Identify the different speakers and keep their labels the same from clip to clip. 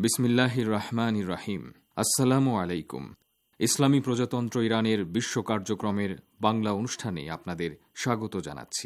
Speaker 1: বিসমিল্লাহির রহমানির রহিম। আসসালামু আলাইকুম। ইসলামী প্রজাতন্ত্র ইরানের বিশ্ব কার্যক্রমের বাংলা অনুষ্ঠানে আপনাদের স্বাগত জানাচ্ছি।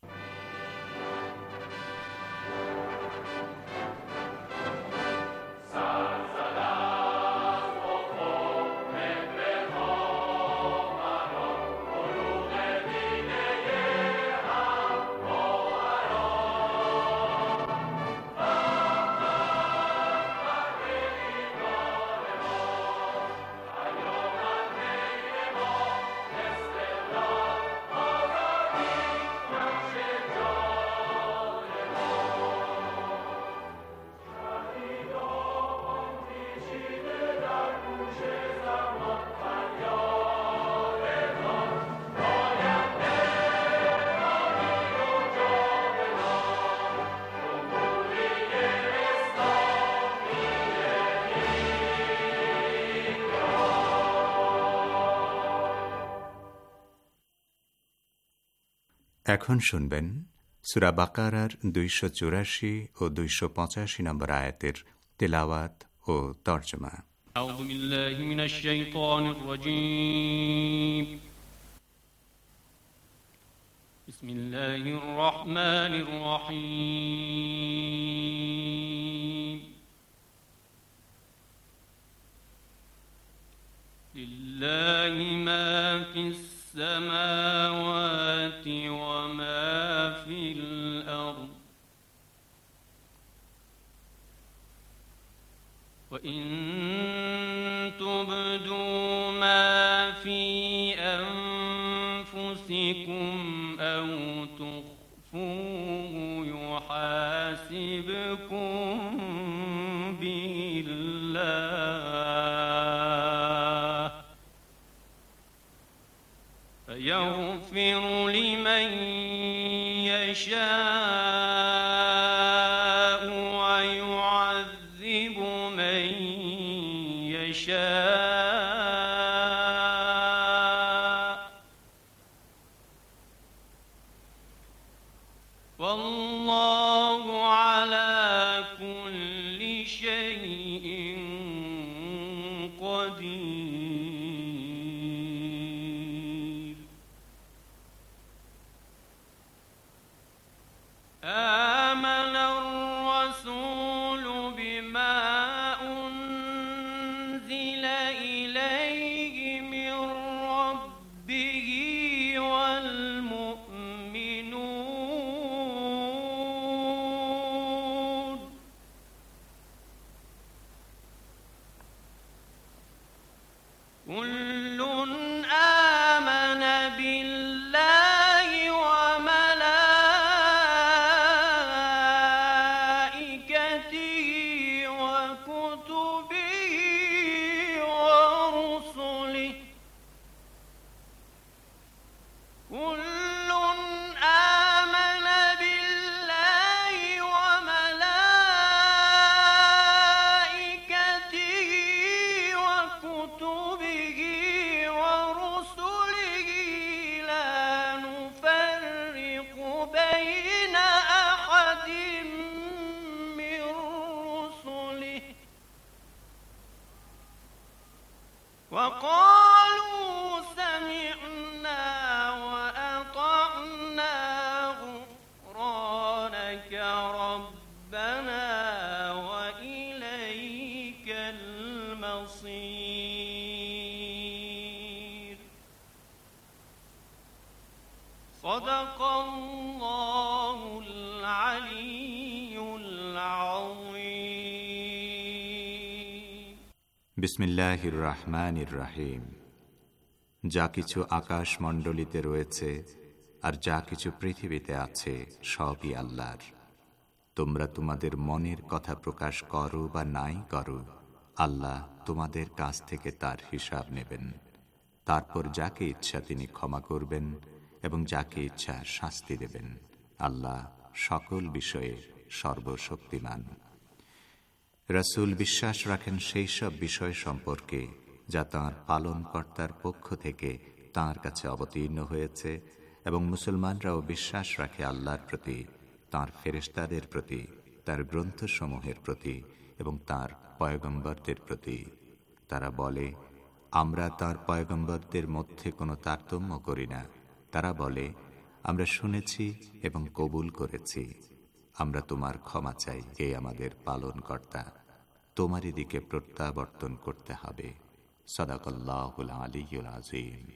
Speaker 2: এখন শুনবেন সূরা বাকারার 284 ও 285 নম্বর আয়াতের তেলাওয়াত ও তরজমা।
Speaker 3: আউযু বিল্লাহি মিনাশ শাইতানির রাজীম। বিসমিল্লাহির রহমানির রহিম। লিল্লাহি মা ফিস السماوات وما في الأرض وإن تبدوا ما في أنفسكم أو تخفوه يحاسبكم به الله يغفر لمن يشاء ويعذب من يشاء والله على كل شيء قدير. آمن الرسول بما أنزل إليه من ربه والمؤمنون كل آمن بالله وقالوا سمعنا وأطعنا غفرانك ربنا وإليك المصير. صدق الله العلي العظيم.
Speaker 2: বিসমিল্লাহির রহমানির রহিম। যা কিছু আকাশমণ্ডলীতে রয়েছে আর যা কিছু পৃথিবীতে আছে সবই আল্লাহর। তোমরা তোমাদের মনের কথা প্রকাশ করো বা নাই করো, আল্লাহ তোমাদের কাছ থেকে তার হিসাব নেবেন। তারপর যাকে ইচ্ছা তিনি ক্ষমা করবেন এবং যাকে ইচ্ছা শাস্তি দেবেন। আল্লাহ সকল বিষয়ে সর্বশক্তিমান। রাসূল বিশ্বাস রাখেন সেই সব বিষয় সম্পর্কে যা তাঁর পালনকর্তার পক্ষ থেকে তাঁর কাছে অবতীর্ণ হয়েছে, এবং মুসলমানরাও বিশ্বাস রাখে আল্লাহর প্রতি, তাঁর ফেরেশতাদের প্রতি, তাঁর গ্রন্থসমূহের প্রতি এবং তাঁর পয়গম্বরদের প্রতি। তারা বলে, আমরা তার পয়গম্বরদের মধ্যে কোনো তারতম্য করি না। তারা বলে, আমরা শুনেছি এবং কবুল করেছি। আমরা তোমার ক্ষমা চাই, হে আমাদের পালনকর্তা। তোমারই দিকে প্রত্যাবর্তন করতে হবে। সাদাকাল্লাহুল আলিয়্যুল আযীম।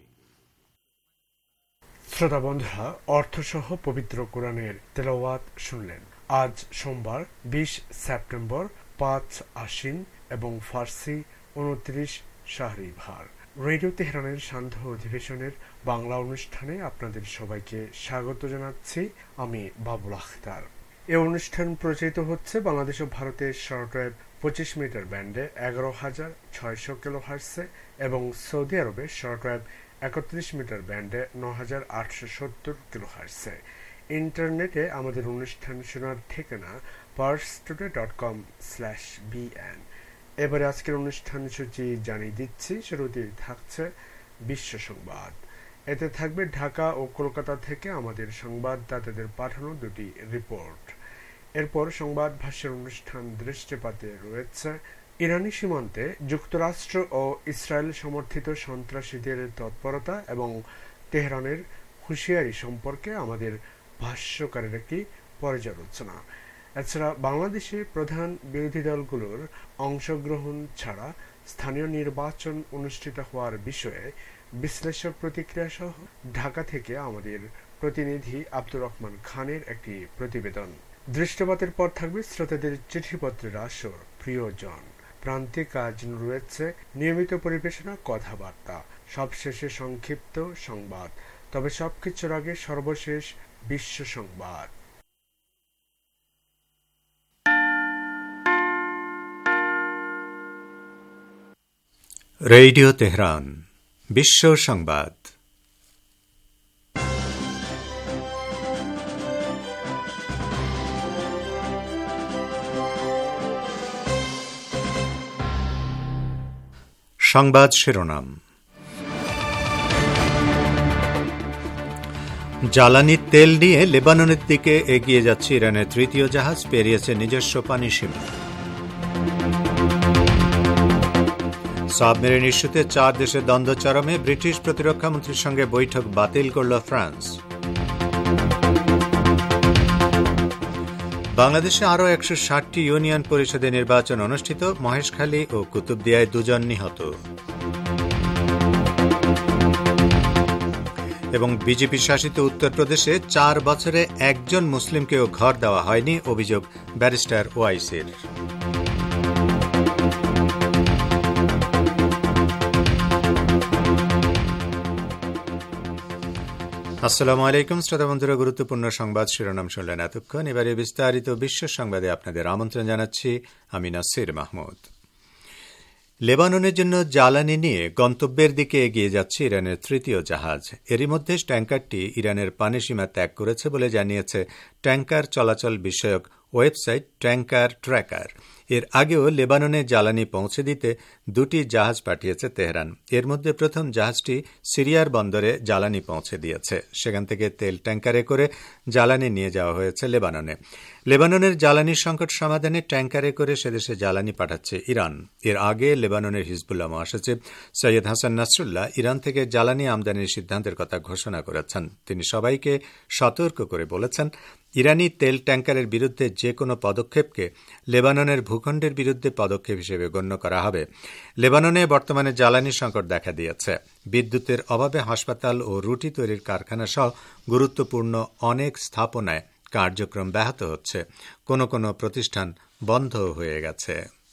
Speaker 4: শ্রোতা বন্ধুরা, অর্থসহ পবিত্র কোরআনের তেলাওয়াত শুনলেন। আজ সোমবার 20 সেপ্টেম্বর, 5 আশ্বিন এবং ফার্সি 29 শাহরিভার। রেডিও তেহরানের সান্ধ্য অধিবেশনের বাংলা অনুষ্ঠানে আপনাদের সবাইকে স্বাগত জানাচ্ছি। আমি বাবুল আখতার। এই অনুষ্ঠান প্রচারিত হচ্ছে বাংলাদেশ ও ভারতের শর্টওয়েভ 25 মিটার ব্যান্ডে 11,600 কিলোহার্টজে এবং সৌদি আরবে শর্টওয়েভ 31 মিটার ব্যান্ডে 9,870 কিলোহার্টজে। ইন্টারনেটে আমাদের অনুষ্ঠান শোনার ঠিকানা parstoday.com/bn। এবারে আজকের অনুষ্ঠান সূচি জানিয়ে দিচ্ছি। শুরুতেই থাকছে বিশ্ব সংবাদ। এতে থাকবে ঢাকা ও কলকাতা থেকে আমাদের সংবাদদাতাদের পাঠানো দুটি রিপোর্ট। এরপর সংবাদ ভাষ্যের অনুষ্ঠান দৃষ্টিপাতে রয়েছে ইরানি সীমান্তে যুক্তরাষ্ট্র ও ইসরায়েল সমর্থিত সন্ত্রাসীদের তৎপরতা এবং তেহরানের হুঁশিয়ারি সম্পর্কে আমাদের ভাষ্যকারের একটি পর্যালোচনা। এছাড়া বাংলাদেশে প্রধান বিরোধী দলগুলোর অংশগ্রহণ ছাড়া স্থানীয় নির্বাচন অনুষ্ঠিত হওয়ার বিষয়ে বিশ্লেষক প্রতিক্রিয়া সহ ঢাকা থেকে আমাদের প্রতিনিধি আব্দুর রহমান খানের একটি প্রতিবেদন। দৃষ্টিপাতের পর থাকবে শ্রোতাদের চিঠিপত্রের আসর প্রিয়জন। প্রান্তিক কাজ রয়েছে নিয়মিত পরিবেশনা, কথাবার্তা, সবশেষে সংক্ষিপ্ত সংবাদ। তবে সবকিছুর আগে সর্বশেষ বিশ্ব সংবাদ।
Speaker 2: রেডিও তেহরান বিশ্ব সংবাদ। সংবাদ শিরোনাম। জ্বালানি তেল নিয়ে লেবাননের দিকে এগিয়ে যাচ্ছে ইরানের তৃতীয় জাহাজ, পেরিয়েছে নিজস্ব পানিসীমা। সাবমেরিন ইস্যুতে 4 দেশের দ্বন্দ্ব চরমে, ব্রিটিশ প্রতিরক্ষা মন্ত্রীর সঙ্গে বৈঠক বাতিল করল ফ্রান্স। বাংলাদেশে আরও 160টি ইউনিয়ন পরিষদে নির্বাচন অনুষ্ঠিত, মহেশখালী ও কুতুবদিয়ায় 2 জন নিহত। এবং বিজেপি শাসিত উত্তরপ্রদেশে 4 বছরে একজন মুসলিমকেও ঘর দেওয়া হয়নি, অভিযোগ ব্যারিস্টার ওয়াইসির। আসসালামু আলাইকুম শ্রোতা বন্ধুরা, গুরুত্বপূর্ণ সংবাদ শিরোনাম শুনলেন এতক্ষণ। এবারে বিস্তারিত বিশ্ব সংবাদে আপনাদের আমন্ত্রণ জানাচ্ছি আমি নাসির মাহমুদ। লেবাননের জন্য জ্বালানি নিয়ে গন্তব্যের দিকে এগিয়ে যাচ্ছে ইরানের তৃতীয় জাহাজ। এরই মধ্যে ট্যাঙ্কারটি ইরানের পানিসীমা ত্যাগ করেছে বলে জানিয়েছে ট্যাঙ্কার চলাচল বিষয়ক ওয়েবসাইট ট্যাঙ্কার ট্র্যাকার। এর আগেও লেবাননে জ্বালানি পৌঁছে দিতে 2টি জাহাজ পাঠিয়েছে তেহরান। এর মধ্যে প্রথম জাহাজটি সিরিয়ার বন্দরে জ্বালানি পৌঁছে দিয়েছে। সেখান থেকে তেল ট্যাঙ্কারে করে জ্বালানি নিয়ে যাওয়া হয়েছে লেবাননে। লেবাননের জ্বালানির সংকট সমাধানে ট্যাঙ্কারে করে সেদেশে জ্বালানি পাঠাচ্ছে ইরান। এর আগে লেবাননের হিজবুল্লাহ মহাসচিব সৈয়দ হাসান নাসরুল্লাহ ইরান থেকে জ্বালানি আমদানির সিদ্ধান্তের কথা ঘোষণা করেছেন। তিনি সবাইকে সতর্ক করে বলেছেন, ইরানি তেল ট্যাঙ্কারের বিরুদ্ধে যে কোনো পদক্ষেপকে লেবাননের ভূখণ্ডের বিরুদ্ধে পদক্ষেপ হিসেবে গণ্য করা হবে। লেবাননে বর্তমানে জ্বালানি সংকট দেখা দিয়েছে। বিদ্যুতের অভাবে হাসপাতাল ও রুটি তৈরির কারখানা সহ গুরুত্বপূর্ণ অনেক স্থাপনায় কার্যক্রম ব্যাহত হচ্ছে। কোনো কোনো প্রতিষ্ঠান বন্ধ হয়ে গেছে।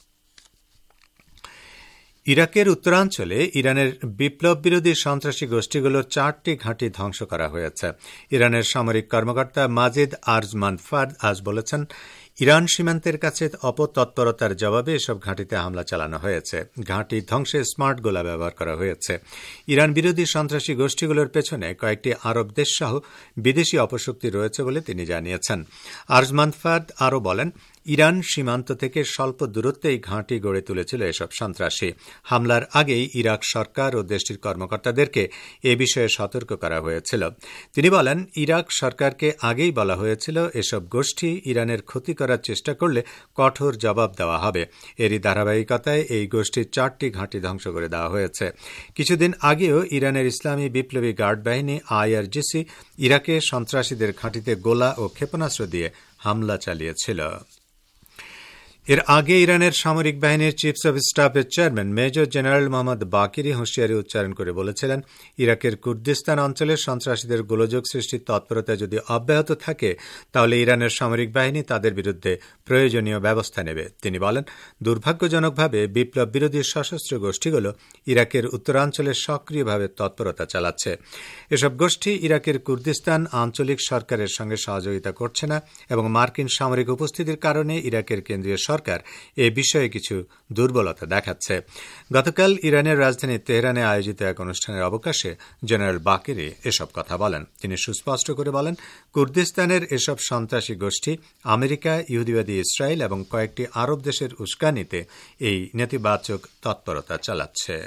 Speaker 2: ইরাকের উত্তরাঞ্চলে ইরানের বিপ্লব বিরোধী সন্ত্রাসী গোষ্ঠীগুলোর 4টি ঘাঁটি ধ্বংস করা হয়েছে। ইরানের সামরিক কর্মকর্তা মাজিদ আরজমান ফার্দ আজ বলেছেন, ইরান সীমান্তের কাছে অপতৎপরতার জবাবে এসব ঘাঁটিতে হামলা চালানো হয়েছে। ঘাঁটি ধ্বংসে স্মার্ট গোলা ব্যবহার করা হয়েছে। ইরান বিরোধী সন্ত্রাসী গোষ্ঠীগুলোর পেছনে কয়েকটি আরব দেশসহ বিদেশি অপশক্তি রয়েছে বলে তিনি জানিয়েছেন। আরজমান ফার্দ আরও বলেন,
Speaker 5: ইরান সীমান্ত থেকে স্বল্প দূরত্বেই ঘাঁটি গড়ে তুলেছিল এসব সন্ত্রাসী। হামলার আগেই ইরাক সরকার ও দেশটির কর্মকর্তাদেরকে এ বিষয়ে সতর্ক করা হয়েছিল। তিনি বলেন, ইরাক সরকারকে আগেই বলা হয়েছিল এসব গোষ্ঠী ইরানের ক্ষতি করার চেষ্টা করলে কঠোর জবাব দেওয়া হবে। এরই ধারাবাহিকতায় এই গোষ্ঠীর 4টি ঘাঁটি ধ্বংস করে দেওয়া হয়েছে। কিছুদিন আগেও ইরানের ইসলামী বিপ্লবী গার্ড বাহিনী IRGC ইরাকে সন্ত্রাসীদের ঘাঁটিতে গোলা ও ক্ষেপণাস্ত্র দিয়ে হামলা চালিয়েছিল। এর আগে ইরানের সামরিক বাহিনীর চিফস অব স্টাফের chairman major general Mohammad Bagheri হুঁশিয়ারি উচ্চারণ করে বলেছিলেন, ইরাকের কুর্দিস্তান অঞ্চলে সন্ত্রাসীদের গোলযোগ সৃষ্টির তৎপরতা যদি অব্যাহত থাকে তাহলে ইরানের সামরিক বাহিনী তাদের বিরুদ্ধে প্রয়োজনীয় ব্যবস্থা নেবে। তিনি বলেন, দুর্ভাগ্যজনকভাবে বিপ্লব বিরোধী সশস্ত্র গোষ্ঠীগুলো ইরাকের উত্তরাঞ্চলে সক্রিয়ভাবে তৎপরতা চালাচ্ছে। এসব গোষ্ঠী ইরাকের কুর্দিস্তান আঞ্চলিক সরকারের সঙ্গে সহযোগিতা করছে না এবং মার্কিন সামরিক উপস্থিতির কারণে ইরাকের কেন্দ্রীয় সরকার এ বিষয়ে কিছু দুর্বলতা দেখাচ্ছে। গতকাল ইরানের রাজধানী তেহরানে আয়োজিত এক অনুষ্ঠানের অবকাশে জেনারেল বাকিরি এসব কথা বলেন। তিনি সুস্পষ্ট করে বলেন, কুর্দিস্তানের এসব সন্ত্রাসী গোষ্ঠী আমেরিকা, ইহুদিবাদী ইসরায়েল এবং কয়েকটি আরব দেশের উস্কানিতে এই নেতিবাচক তৎপরতা চালাচ্ছে।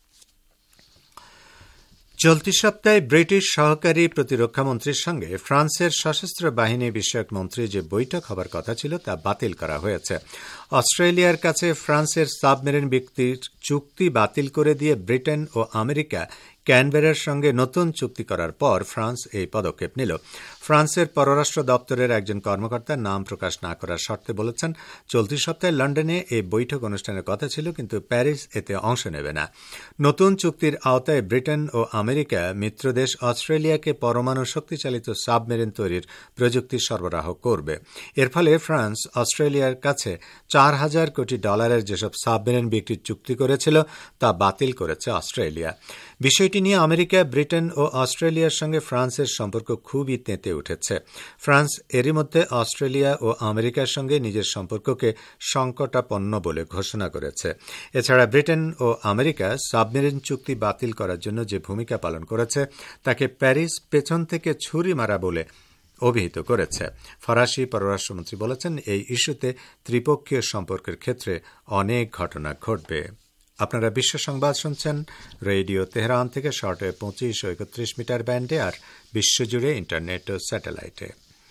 Speaker 5: চলতি সপ্তাহে ব্রিটিশ সহকারী প্রতিরক্ষামন্ত্রীর সঙ্গে ফ্রান্সের সশস্ত্র বাহিনী বিষয়ক মন্ত্রী যে বৈঠক হবার কথা ছিল তা বাতিল করা হয়েছে। অস্ট্রেলিয়ার কাছে ফ্রান্সের সাবমেরিন বিক্রির চুক্তি বাতিল করে দিয়ে ব্রিটেন ও আমেরিকা ক্যানবেরার সঙ্গে নতুন চুক্তি করার পর ফ্রান্স এই পদক্ষেপ নিল। ফ্রান্সের পররাষ্ট্র দপ্তরের একজন কর্মকর্তা নাম প্রকাশ না করার শর্তে বলেছেন, চলতি সপ্তাহে লন্ডনে এই বৈঠক অনুষ্ঠানের কথা ছিল, কিন্তু প্যারিস এতে অংশ নেবে না। নতুন চুক্তির আওতায় ব্রিটেন ও আমেরিকা মিত্রদেশ অস্ট্রেলিয়াকে পরমাণু শক্তিচালিত সাবমেরিন তৈরির প্রযুক্তি সরবরাহ করবে। এর ফলে ফ্রান্স অস্ট্রেলিয়ার কাছে $4,000 কোটি যেসব সাবমেরিন বিক্রির চুক্তি করেছিল তা বাতিল করেছে অস্ট্রেলিয়া। বিষয়টি নিয়ে আমেরিকা, ব্রিটেন ও অস্ট্রেলিয়ার সঙ্গে ফ্রান্সের সম্পর্ক খুবই তেঁতে উঠেছে। ফ্রান্স এরই মধ্যে অস্ট্রেলিয়া ও আমেরিকার সঙ্গে নিজের সম্পর্ককে সংকটাপন্ন বলে ঘোষণা করেছে। এছাড়া ব্রিটেন ও আমেরিকা সাবমেরিন চুক্তি বাতিল করার জন্য যে ভূমিকা পালন করেছে তাকে প্যারিস পেছন থেকে ছুরি মারা বলে অভিহিত করেছে। ফরাসি পররাষ্ট্রমন্ত্রী বলেছেন, এই ইস্যুতে ত্রিপক্ষীয় সম্পর্কের ক্ষেত্রে অনেক ঘটনা ঘটবে। আপনারা বিশ্ব সংবাদ শুনছেন রেডিও তেহরান থেকে শর্টওয়েভ 25 ও 31 মিটার ব্যান্ডে আর বিশ্বজুড়ে ইন্টারনেট ও স্যাটেলাইটে।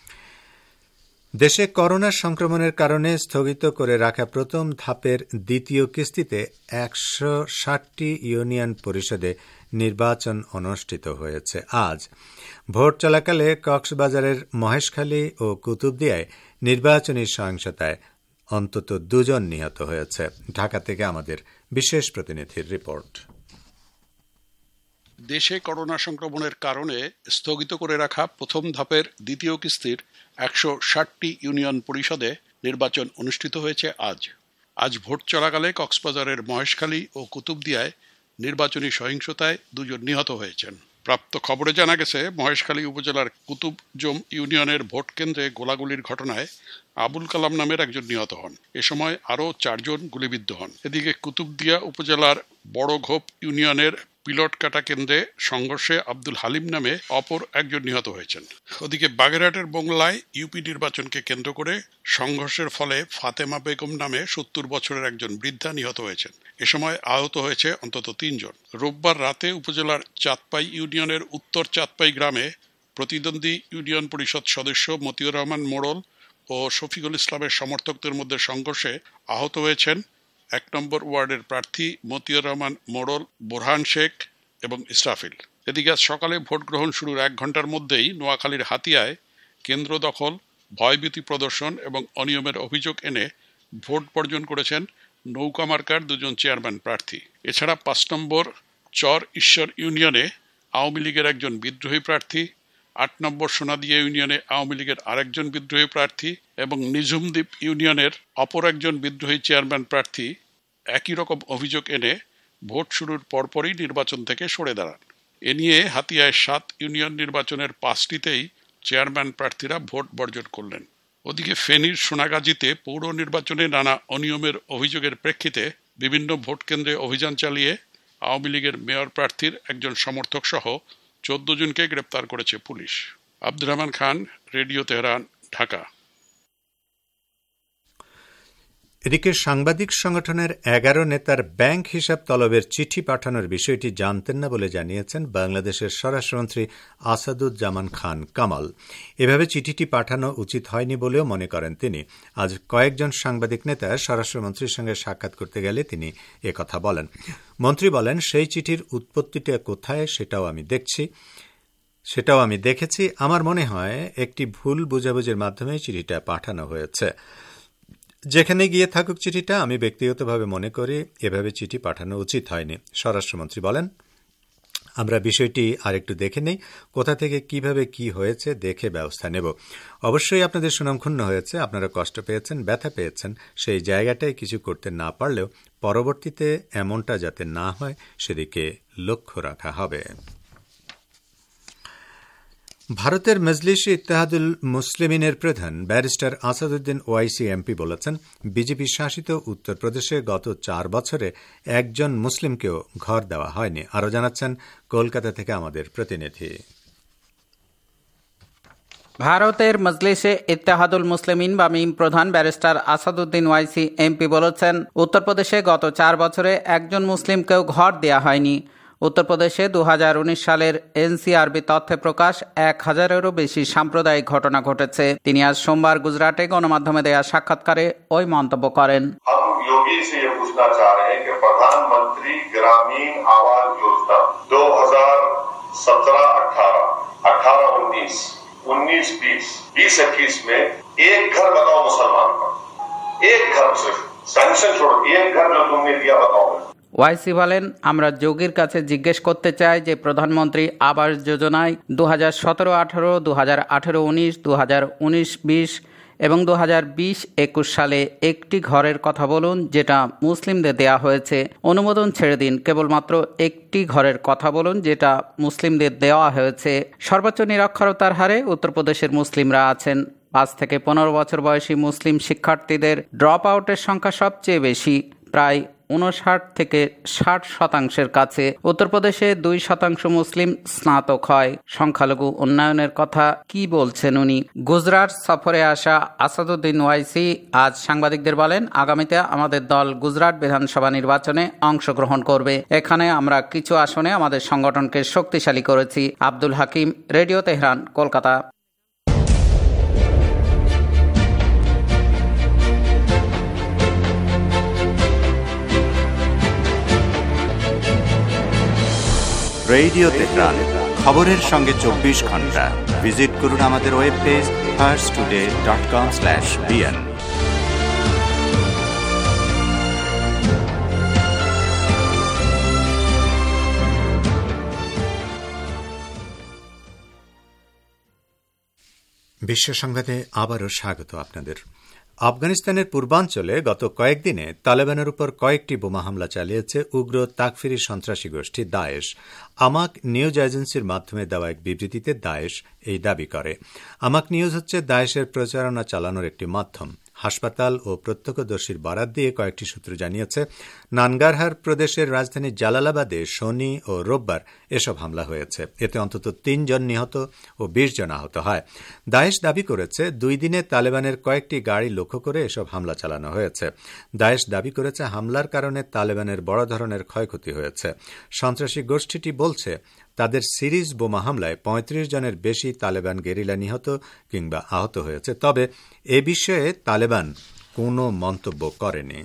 Speaker 5: দেশে করোনা সংক্রমণের কারণে স্থগিত করে রাখা প্রথম ধাপের দ্বিতীয় কিস্তিতে 160টি ইউনিয়ন পরিষদে নির্বাচন অনুষ্ঠিত হয়েছে আজ। ভোট চলাকালে কক্সবাজারের মহেশখালী ও কুতুবদিয়ায় নির্বাচনী সহিংসতায় অন্তত 2 জন নিহত হয়েছে। ঢাকা থেকে আমাদের বিশেষ প্রতিনিধির রিপোর্ট।
Speaker 6: দেশে করোনা সংক্রমণের কারণে স্থগিত করে রাখা প্রথম ধাপের দ্বিতীয় কিস্তির 160টি ইউনিয়ন পরিষদে নির্বাচন অনুষ্ঠিত হয়েছে আজ ভোট চলাকালে কক্সবাজারের মহেশখালী ও কুতুবদিয়ায় নির্বাচনী সহিংসতায় 2 জন নিহত হয়েছেন। প্রাপ্ত খবরে জানা গেছে, মহেশখালী উপজেলার কুতুবজম ইউনিয়নের ভোট কেন্দ্রে গোলাগুলির ঘটনায় আবুল কালাম নামের একজন নিহত হন। এ সময় আরও 4 জন গুলিবিদ্ধ হন। এদিকে কুতুবদিয়া উপজেলার বড়ঘোপ ইউনিয়নের পিলটকাটা কেন্দ্রে সংঘর্ষে আব্দুল হালিম নামে অপর একজন নিহত হয়েছেন। ওদিকে বাগেরহাটের বংলায় ইউপি নির্বাচনকে কেন্দ্র করে সংঘর্ষের ফলে ফাতেমা বেগম নামে 70 বছরের একজন বৃদ্ধা নিহত হয়েছেন। এ সময় আহত হয়েছে অন্তত 3 জন। রোববার রাতে উপজেলার চাঁদপাই ইউনিয়নের উত্তর চাঁদপাই গ্রামে প্রতিদ্বন্দ্বী ইউনিয়ন পরিষদ সদস্য মতিউর রহমান মোড়ল ও শফিকুল ইসলামের সমর্থকদের মধ্যে সংঘর্ষে আহত হয়েছেন 1 নম্বর ওয়ার্ডের প্রার্থী মতিউর রহমান মোড়ল, বোরহান শেখ এবং ইসরাফিল। এদিকে আজ সকালে ভোট গ্রহণ শুরুর 1 ঘণ্টার মধ্যেই নোয়াখালীর হাতিয়ায় কেন্দ্র দখল, ভয়ভীতি প্রদর্শন এবং অনিয়মের অভিযোগ এনে ভোট বর্জন করেছেন নৌকা মার্কার 2 জন চেয়ারম্যান প্রার্থী। এছাড়া 5 নম্বর চর ঈশ্বর ইউনিয়নে আওয়ামী লীগের একজন বিদ্রোহী প্রার্থী, 8 নম্বর সোনাদিয়া ইউনিয়নে আওয়ামী লীগের আরেকজন বিদ্রোহী প্রার্থী এবং নিঝুমদ্বীপ ইউনিয়নের অপর একজন বিদ্রোহী চেয়ারম্যান প্রার্থী একই রকম অভিযোগ এনে ভোট শুরুর পরপরই নির্বাচন থেকে সরে দাঁড়ান। এ নিয়ে হাতিয়ায় 7 ইউনিয়ন নির্বাচনের 5টিতেই চেয়ারম্যান প্রার্থীরা ভোট বর্জন করলেন। ওদিকে ফেনীর সোনাগাজীতে পৌর নির্বাচনে নানা অনিয়মের অভিযোগের প্রেক্ষিতে বিভিন্ন ভোট কেন্দ্রে অভিযান চালিয়ে আওয়ামী লীগের মেয়র প্রার্থীর একজন সমর্থক সহ 14 জনকে গ্রেপ্তার করেছে পুলিশ। Abdur Rahman Khan, radio Tehran, Dhaka.
Speaker 5: এদিকে সাংবাদিক সংগঠনের 11 নেতার ব্যাংক হিসাব তলবের চিঠি পাঠানোর বিষয়টি জানতেন না বলে জানিয়েছেন বাংলাদেশের স্বরাষ্ট্রমন্ত্রী আসাদুজ্জামান খান কামাল। এভাবে চিঠিটি পাঠানো উচিত হয়নি বলেও মনে করেন তিনি। আজ কয়েকজন সাংবাদিক নেতা স্বরাষ্ট্রমন্ত্রীর সঙ্গে সাক্ষাৎ করতে গেলে তিনি একথা বলেন। মন্ত্রী বলেন, সেই চিঠির উৎপত্তিটা কোথায় সেটাও আমি দেখেছি। আমার মনে হয় একটি ভুল বোঝাবুঝির মাধ্যমে চিঠিটা পাঠানো হয়েছে। যেখানে গিয়ে থাকুক চিঠিটা, আমি ব্যক্তিগতভাবে মনে করি এভাবে চিঠি পাঠানো উচিত হয়নি। স্বরাষ্ট্রমন্ত্রী বলেন, আমরা বিষয়টি আরেকটু দেখে নেই, কোথা থেকে কিভাবে কি হয়েছে দেখে ব্যবস্থা নেব। অবশ্যই আপনাদের সুনাম ক্ষুণ্ণ হয়েছে, আপনারা কষ্ট পেয়েছেন, ব্যথা পেয়েছেন। সেই জায়গাটায় কিছু করতে না পারলেও পরবর্তীতে এমনটা যাতে না হয় সেদিকে লক্ষ্য রাখা হবে। ভারতের মজলিস-ই ইত্তেহাদুল মুসলিমিনের প্রধান ব্যারিস্টার আসাদুদ্দিন ওয়াইসি এমপি বলেছেন, বিজেপি শাসিত উত্তরপ্রদেশে গত 4 বছরে একজন মুসলিমকেও ঘর দেওয়া হয়নি। আরও জানাচ্ছেন কলকাতা থেকে আমাদের প্রতিনিধি।
Speaker 7: ভারতের মজলিসে ইত্তেহাদুল মুসলিমিন বা মিম প্রধান ব্যারিস্টার আসাদুদ্দিন ওয়াইসি এমপি বলেছেন, উত্তরপ্রদেশে গত 4 বছরে একজন মুসলিমকেও ঘর দেওয়া হয়নি। উত্তরপ্রদেশে 2019 সালের এনসিআরবি তথ্যে প্রকাশ 1000-এরও বেশি সাম্প্রদায়িক ঘটনা ঘটেছে। তিনি আজ সোমবার গুজরাটে গণমাধ্যমে দেয়া সাক্ষাৎকারে ওই মন্তব্য করেন।
Speaker 8: প্রধানমন্ত্রী গ্রামীণ আবাস যোজনা 2017-18, 18-19, 19-20, 20-21 में एक घर बताओ मुसलमान का, एक घर सिर्फ सैंक्शन छोड़ो, एक घर जो तुमने दिया बताओ।
Speaker 7: ওয়াইসি বলেন, আমরা যোগীর কাছে জিজ্ঞেস করতে চাই যে প্রধানমন্ত্রী আবাস যোজনায় 2017-18, 2018-19, 2019-20 এবং 2020-21 সালে একটি ঘরের কথা বলুন যেটা মুসলিমদের দেয়া হয়েছে। অনুমোদন ছেড়ে দিন, কেবলমাত্র একটি ঘরের কথা বলুন যেটা মুসলিমদের দেওয়া হয়েছে। সর্বোচ্চ নিরক্ষরতার হারে উত্তরপ্রদেশের মুসলিমরা আছেন। 5 থেকে 15 বছর বয়সী মুসলিম শিক্ষার্থীদের ড্রপ আউটের সংখ্যা সবচেয়ে বেশি, প্রায় 59 থেকে 60% কাছে। উত্তরপ্রদেশে 2% মুসলিম স্নাতক হয়। সংখ্যালঘু উন্নয়নের কথা কি বলছেন উনি? গুজরাট সফরে আসা আসাদুদ্দিন ওয়াইসি আজ সাংবাদিকদের বলেন, আগামীতে আমাদের দল গুজরাট বিধানসভা নির্বাচনে অংশগ্রহণ করবে। এখানে আমরা কিছু আসনে আমাদের সংগঠনকে শক্তিশালী করেছি। Abdul Hakim, radio Tehran, Kolkata.
Speaker 2: Radio Tehran, খবরের সঙ্গে 24 ঘন্টা। ভিজিট করুন আমাদের ওয়েব পেজ farstoday.com/bn।
Speaker 5: বিশ্ব সংবাদে আবারও স্বাগত আপনাদের। আফগানিস্তানের পূর্বাঞ্চলে গত কয়েকদিনে তালেবানের উপর কয়েকটি বোমা হামলা চালিয়েছে উগ্র তাকফিরি সন্ত্রাসী গোষ্ঠী দায়েশ। আমাক নিউজ এজেন্সির মাধ্যমে দেওয়া এক বিবৃতিতে দায়েশ এই দাবি করে। আমাক নিউজ হচ্ছে দায়েশের প্রচারণা চালানোর একটি মাধ্যম। হাসপাতাল ও প্রত্যক্ষদর্শীর বরাত দিয়ে কয়েকটি সূত্র জানিয়েছে, নানগারহার প্রদেশের রাজধানী জালালাবাদে শনি ও রোববার এসব হামলা হয়েছে। এতে অন্তত 3 জন নিহত ও 20 জন আহত হয়। দায়েশ দাবি করেছে 2 দিনে তালেবানের কয়েকটি গাড়ি লক্ষ্য করে এসব হামলা চালানো হয়েছে। দায়েশ দাবি করেছে হামলার কারণে তালেবানের বড় ধরনের ক্ষয়ক্ষতি হয়েছে। সন্ত্রাসী গোষ্ঠীটি বলছে তাদের সিরিজ বোমা হামলায় 35 জনের বেশি তালেবান গেরিলা নিহত কিংবা আহত হয়েছে। তবে এ বিষয়ে তালেবান কোনো মন্তব্য করেনি।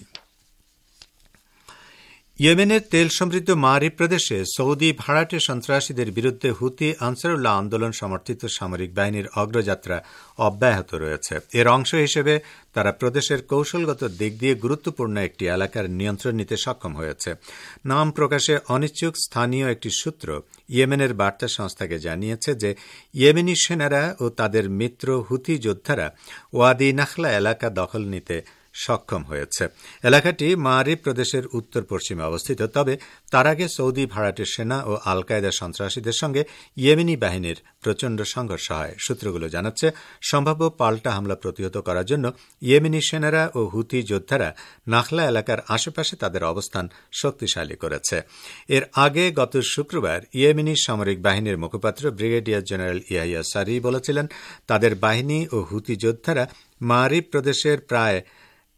Speaker 5: ইয়েমেনের তেল সমৃদ্ধ মারিব প্রদেশে সৌদি ভাড়াটে সন্ত্রাসীদের বিরুদ্ধে হুতি আনসারুল্লাহ আন্দোলন সমর্থিত সামরিক বাহিনীর অগ্রযাত্রা অব্যাহত রয়েছে। এর অংশ হিসেবে তারা প্রদেশের কৌশলগত দিক দিয়ে গুরুত্বপূর্ণ একটি এলাকার নিয়ন্ত্রণ নিতে সক্ষম হয়েছে। নাম প্রকাশে অনিচ্ছুক স্থানীয় একটি সূত্র ইয়েমেনের বার্তা সংস্থাকে জানিয়েছে যে ইয়েমেনি সেনারা ও তাদের মিত্র হুতি যোদ্ধারা ওয়াদি নাখলা এলাকা দখল নিতে সক্ষম হয়েছে। এলাকাটি মারিব প্রদেশের উত্তর পশ্চিমে অবস্থিত। তবে তার আগে সৌদি ভাড়াটে সেনা ও আল কায়দা সন্ত্রাসীদের সঙ্গে ইয়েমেনি বাহিনীর প্রচণ্ড সংঘর্ষ হয়। সূত্রগুলো জানাচ্ছে, সম্ভাব্য পাল্টা হামলা প্রতিহত করার জন্য ইয়েমেনি সেনারা ও হুতি যোদ্ধারা নাখলা এলাকার আশেপাশে তাদের অবস্থান শক্তিশালী করেছে। এর আগে গত শুক্রবার ইয়েমেনি সামরিক বাহিনীর মুখপাত্র ব্রিগেডিয়ার জেনারেল ইয়াহিয়া সারি বলেছিলেন, তাদের বাহিনী ও হুতি যোদ্ধারা মারিব প্রদেশের প্রায়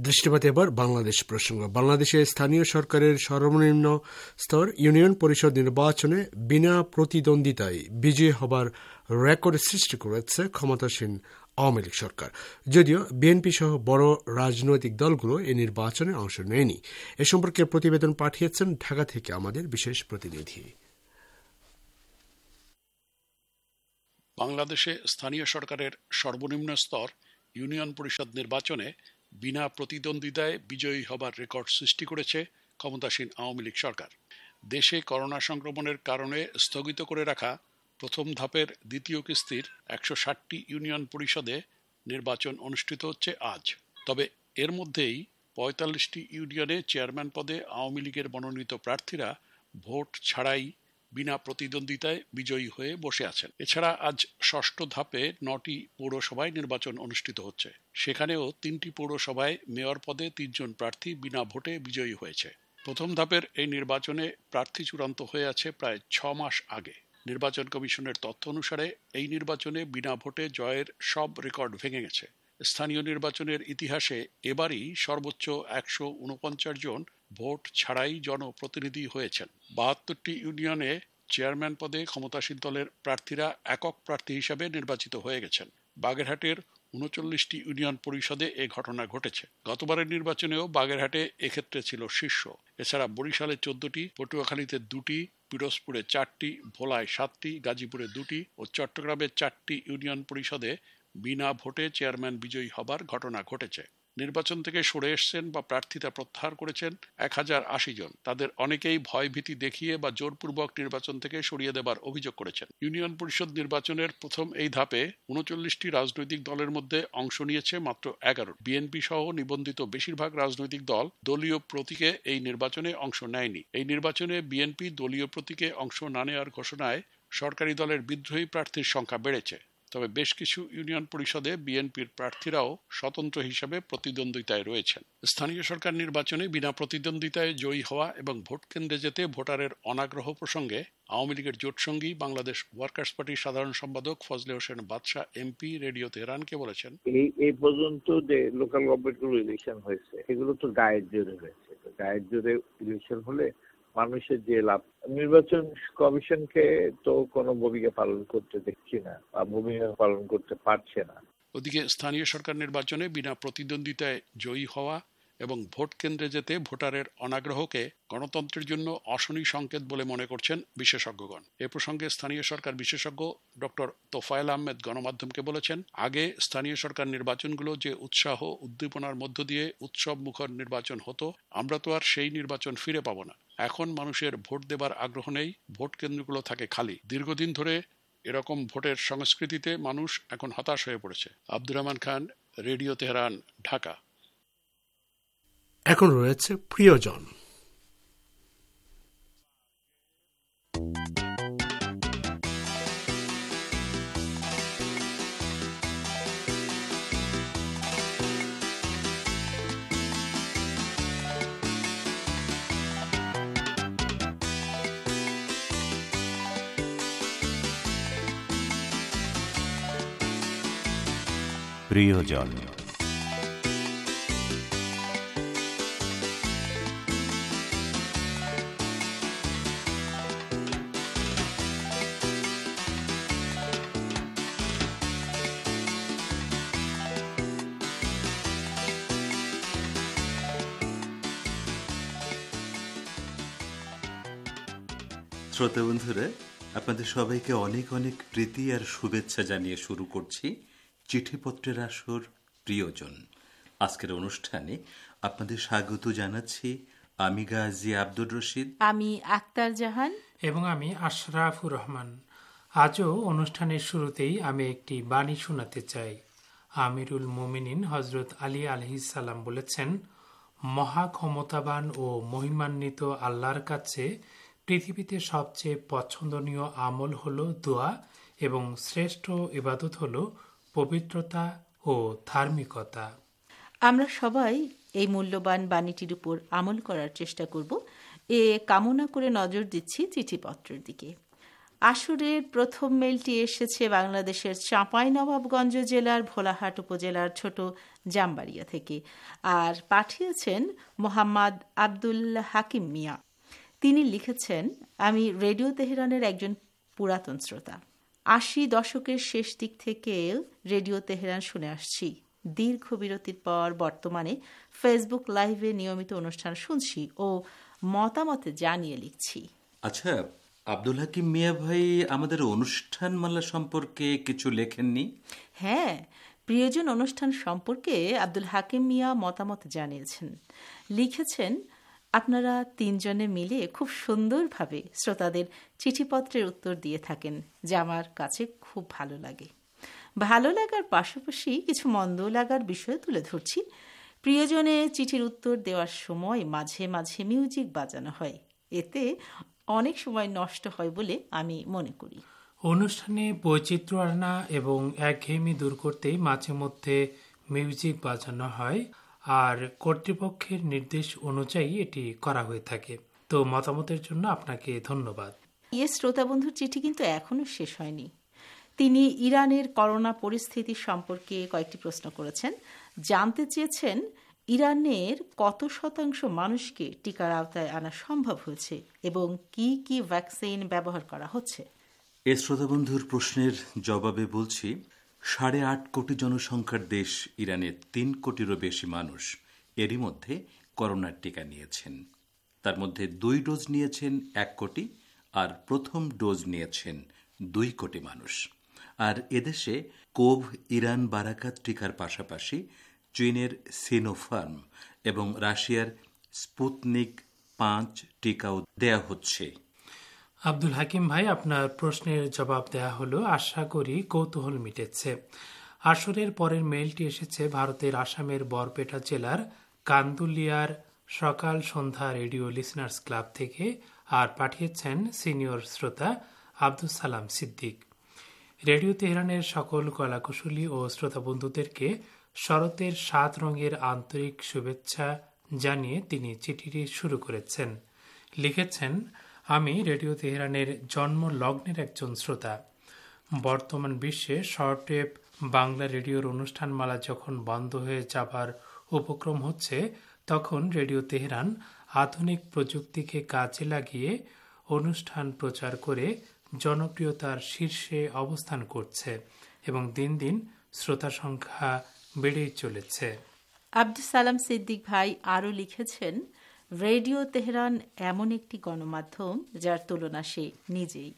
Speaker 4: দৃষ্টিপাত এবার বাংলাদেশ প্রসঙ্গ। বাংলাদেশে স্থানীয় সরকারের সর্বনিম্ন স্তর ইউনিয়ন পরিষদ নির্বাচনে বিনা প্রতিদ্বন্দ্বিতায় বিজয়ী হবার রেকর্ড সৃষ্টি করেছে ক্ষমতাসীন আওয়ামী লীগ সরকার। যদিও বিএনপি সহ বড় রাজনৈতিক দলগুলো এই নির্বাচনে অংশ নেয়নি। এ সম্পর্কে প্রতিবেদন পাঠিয়েছেন ঢাকা থেকে আমাদের বিশেষ প্রতিনিধি।
Speaker 6: বাংলাদেশে স্থানীয় সরকারের সর্বনিম্ন স্তর ইউনিয়ন পরিষদ নির্বাচনে বিনা প্রতিদ্বন্দ্বিতায় বিজয়ী হবার রেকর্ড সৃষ্টি করেছে ক্ষমতাসীন আওয়ামী লীগ সরকার। দেশে করোনা সংক্রমণের কারণে স্থগিত করে রাখা প্রথম ধাপের দ্বিতীয় কিস্তির 160টি ইউনিয়ন পরিষদে নির্বাচন অনুষ্ঠিত হচ্ছে আজ। তবে এর মধ্যেই 45টি ইউনিয়নে চেয়ারম্যান পদে আওয়ামী লীগের মনোনীত প্রার্থীরা ভোট ছাড়াই বিনা প্রতিদ্বন্দ্বিতায় বিজয়ী হয়ে বসে আছেন। এছাড়া আজ ষষ্ঠ ধাপে 9টি পৌরসভায় নির্বাচন অনুষ্ঠিত হচ্ছে। সেখানেও 3টি পৌরসভায় মেয়র পদে 3 জন প্রার্থী বিনা ভোটে বিজয়ী হয়েছে। প্রথম ধাপের এই নির্বাচনে প্রার্থী চূড়ান্ত হয়ে আছে প্রায় 6 মাস আগে। নির্বাচন কমিশনের তথ্য অনুসারে এই নির্বাচনে বিনা ভোটে জয়ের সব রেকর্ড ভেঙে গেছে। স্থানীয় নির্বাচনের ইতিহাসে এবারই সর্বোচ্চ 149 জন ভোট ছাড়াই জনপ্রতিনিধি হয়েছেন। 72টি ইউনিয়নে চেয়ারম্যান পদে ক্ষমতাসীন দলের প্রার্থীরা একক প্রার্থী হিসাবে নির্বাচিত হয়ে গেছেন। বাগেরহাটের 39টি ইউনিয়ন পরিষদে এ ঘটনা ঘটেছে। গতবারের নির্বাচনেও বাগেরহাটে এক্ষেত্রে ছিল শীর্ষ। এছাড়া বরিশালে 14টি, পটুয়াখালীতে 2টি, পিরোজপুরে 4টি, ভোলায় 7টি, গাজীপুরে 2টি ও চট্টগ্রামে 4টি ইউনিয়ন পরিষদে বিনা ভোটে চেয়ারম্যান বিজয়ী হবার ঘটনা ঘটেছে। নির্বাচন থেকে সরে এসছেন বা প্রার্থিতা প্রত্যাহার করেছেন 1080 জন। তাদের অনেকেই ভয়ভীতি দেখিয়ে বা জোরপূর্বক নির্বাচন থেকে সরিয়ে দেবার অভিযোগ করেছেন। ইউনিয়ন পরিষদ নির্বাচনের প্রথম এই ধাপে 39টি রাজনৈতিক দলের মধ্যে অংশ নিয়েছে মাত্র 11। বিএনপি সহ নিবন্ধিত বেশিরভাগ রাজনৈতিক দল দলীয় প্রতীকে এই নির্বাচনে অংশ নেয়নি। এই নির্বাচনে বিএনপি দলীয় প্রতীকে অংশ না নেওয়ার ঘোষণায় সরকারি দলের বিদ্রোহী প্রার্থীর সংখ্যা বেড়েছে। তবে বেশ কিছু ইউনিয়ন পরিষদে বিএনপির প্রার্থীরাও স্বতন্ত্র হিসাবে প্রতিদ্বন্দ্বিতায় রয়েছেন। স্থানীয় সরকার নির্বাচনে বিনা প্রতিদ্বন্দ্বিতায় জয়ী হওয়া এবং ভোট কেন্দ্রে যেতে ভোটারের অনাগ্রহ প্রসঙ্গে আওয়ামী লীগের জোটসঙ্গী বাংলাদেশ ওয়ার্কার্স পার্টির সাধারণ সম্পাদক ফজলে হোসেন বাদশাহ এমপি রেডিও তেহরানকে বলেছেন,
Speaker 9: এই পর্যন্ত যে লোকাল গভর্নমেন্টগুলো ইলেকশন হয়েছে এগুলো তো গায়ের জোরে হয়েছে। গায়ের জোরে ইলেকশন হলে মানুষের যে লাভ, নির্বাচন কমিশনকে তো কোনো ভূমিকা পালন করতে দেখছি না বা ভূমিকা পালন করতে পারছে না।
Speaker 6: ওদিকে স্থানীয় সরকার নির্বাচনে বিনা প্রতিদ্বন্দ্বিতায় জয়ী হওয়া এবং ভোট কেন্দ্রে যেতে ভোটারের অনাগ্রহকে গণতন্ত্রের জন্য অশনি সংকেত বলে মনে করছেন বিশেষজ্ঞগণ। এ প্রসঙ্গে স্থানীয় সরকার বিশেষজ্ঞ ডক্টর তোফায়েল আহমেদ গণমাধ্যমকে বলেছেন, আগে স্থানীয় সরকার নির্বাচনগুলো যে উৎসাহ উদ্দীপনার মধ্য দিয়ে উৎসব মুখর নির্বাচন হতো, আমরা তো আর সেই নির্বাচন ফিরে পাবো না। এখন মানুষের ভোট দেবার আগ্রহ নেই, ভোট কেন্দ্রগুলো থাকে খালি। দীর্ঘদিন ধরে এরকম ভোটের সংস্কৃতিতে মানুষ এখন হতাশ হয়ে পড়েছে। Abdur Rahman Khan, radio Tehran, Dhaka.
Speaker 4: এখন রয়েছে প্রিয়জন।
Speaker 2: প্রিয়জন।
Speaker 10: শ্রোতা বন্ধুরা, আপনাদের সবাইকে অনেক অনেক প্রীতি আর শুভেচ্ছা জানিয়ে শুরু করছি চিঠিপত্রের আসর প্রিয়জন। আজকের অনুষ্ঠানে আপনাদের স্বাগত জানাচ্ছি আমি গাজী আব্দুর রশিদ,
Speaker 11: আমি আক্তার জাহান
Speaker 12: এবং আমি আশরাফুর রহমান। আজও অনুষ্ঠানের শুরুতেই আমি একটি বাণী শোনাতে চাই। আমিরুল মুমিনিন হজরত আলী আলাইহিস সালাম বলেছেন, মহা ক্ষমতাবান ও মহিমান্বিত আল্লাহর কাছে পৃথিবীতে সবচেয়ে পছন্দনীয় আমল হলো দোয়া এবং শ্রেষ্ঠ ইবাদত হলো পবিত্রতা ও ধার্মিকতা।
Speaker 11: আমরা সবাই এই মূল্যবান বাণীটির উপর আমল করার চেষ্টা করব, এ কামনা করে নজর দিচ্ছি চিঠিপত্রের দিকে। আসরের প্রথম মেলটি এসেছে বাংলাদেশের চাঁপাইনবাবগঞ্জ জেলার ভোলাহাট উপজেলার ছোট জামবাড়িয়া থেকে, আর পাঠিয়েছেন মোহাম্মদ আব্দুল হাকিম মিয়া। তিনি লিখেছেন, আমি রেডিও তেহরানের একজন পুরাতন শ্রোতা। ৮০ দশকের শেষ দিক থেকে রেডিও তেহরান শুনে আসছি। দীর্ঘ বিরতির পর বর্তমানে ফেসবুক লাইভে নিয়মিত অনুষ্ঠান শুনছি ও মতামত জানিয়ে লিখছি।
Speaker 10: আচ্ছা, আব্দুল হাকিম মিয়া ভাই আমাদের অনুষ্ঠানমালা সম্পর্কে কিছু লেখেননি?
Speaker 11: হ্যাঁ, প্রিয়জন অনুষ্ঠান সম্পর্কে আব্দুল হাকিম মিয়া মতামত জানিয়েছেন। লিখেছেন, আপনারা তিনজনে মিলে খুব সুন্দরভাবে শ্রোতাদের চিঠিপত্রের উত্তর দিয়ে থাকেন, যা আমার কাছে খুব ভালো লাগে। ভালো লাগার পাশাপাশি কিছু মন্দ লাগার বিষয় তুলে ধরছি। প্রিয়জনে চিঠির উত্তর দেওয়ার সময় মাঝে মাঝে মিউজিক বাজানো হয়, এতে অনেক সময় নষ্ট হয় বলে আমি মনে করি।
Speaker 12: অনুষ্ঠানে বৈচিত্র্য আনা এবং একঘেয়েমি দূর করতেই মাঝে মধ্যে মিউজিক বাজানো হয়, আর কর্তৃপক্ষের নির্দেশ অনুযায়ী এটি করা হয়ে থাকে। তো মতামতের জন্য আপনাকে ধন্যবাদ।
Speaker 11: শ্রোতা বন্ধুর চিঠি কিন্তু এখনো শেষ হয়নি। তিনি ইরানের করোনা পরিস্থিতি সম্পর্কে কয়েকটি প্রশ্ন করেছেন। জানতে চেয়েছেন, ইরানের কত শতাংশ মানুষকে টিকার আওতায় আনা সম্ভব হয়েছে এবং কি কি ভ্যাকসিন ব্যবহার করা হচ্ছে।
Speaker 10: এ শ্রোতাবন্ধুর প্রশ্নের জবাবে বলছি, 8.5 কোটি জনসংখ্যার দেশ ইরানের 3 কোটিরও বেশি মানুষ এরই মধ্যে করোনার টিকা নিয়েছেন। তার মধ্যে 2 ডোজ নিয়েছেন 1 কোটি, আর প্রথম ডোজ নিয়েছেন 2 কোটি মানুষ। আর এদেশে কোভ ইরান বারাকাত টিকার পাশাপাশি চীনের সিনোফার্ম এবং রাশিয়ার স্পুতনিক 5 টিকাও দেয়া হচ্ছে।
Speaker 12: আব্দুল হাকিম ভাই, আপনার প্রশ্নের জবাব দেয়া হলো। আশা করি কৌতূহল মিটেছে। আসরের পরের মেইলটি এসেছে ভারতের আসামের বরপেটা জেলার কান্দুলিয়ার সকাল সন্ধ্যা রেডিও লিসনার্স ক্লাব থেকে, আর পাঠিয়েছেন সিনিয়র শ্রোতা আব্দুল সালাম সিদ্দিক। রেডিও তেহরানের সকল কলাকুশলী ও শ্রোতা বন্ধুদেরকে শরতের 7 রঙের আন্তরিক শুভেচ্ছা জানিয়ে তিনি চিঠিটি শুরু করেছেন। লিখেছেন, আমি রেডিও তেহরানের জন্ম লগ্নের একজন শ্রোতা। বর্তমান বিশ্বে শর্টওয়েভ বাংলা রেডিওর অনুষ্ঠানমালা যখন বন্ধ হয়ে যাবার উপক্রম হচ্ছে, তখন রেডিও তেহরান আধুনিক প্রযুক্তিকে কাজে লাগিয়ে অনুষ্ঠান প্রচার করে জনপ্রিয়তার শীর্ষে অবস্থান করছে এবং দিন দিন শ্রোতা সংখ্যা বেড়েই চলেছে।
Speaker 11: আব্দুল সালাম সিদ্দিক ভাই আরও লিখেছেন, রেডিও তেহরান এমন একটি গণমাধ্যম যার তুলনা সে নিজেই।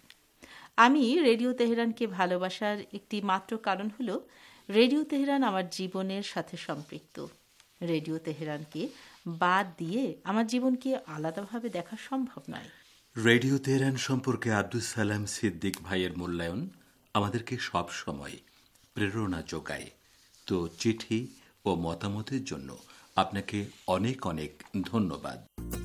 Speaker 11: আমি রেডিও তেহরানকে ভালোবাসার একটি মাত্র কারণ হল রেডিও তেহরান আমার জীবনের সাথে সম্পৃক্ত। রেডিও তেহরানকে বাদ দিয়ে আমার জীবনকে আলাদাভাবে দেখা সম্ভব নয়।
Speaker 10: রেডিও তেহরান সম্পর্কে আব্দুল সালাম সিদ্দিক ভাইয়ের মূল্যায়ন আমাদেরকে সব সময় প্রেরণা যোগায়। তো চিঠি ও মতামতের জন্য আপনাকে অনেক অনেক ধন্যবাদ।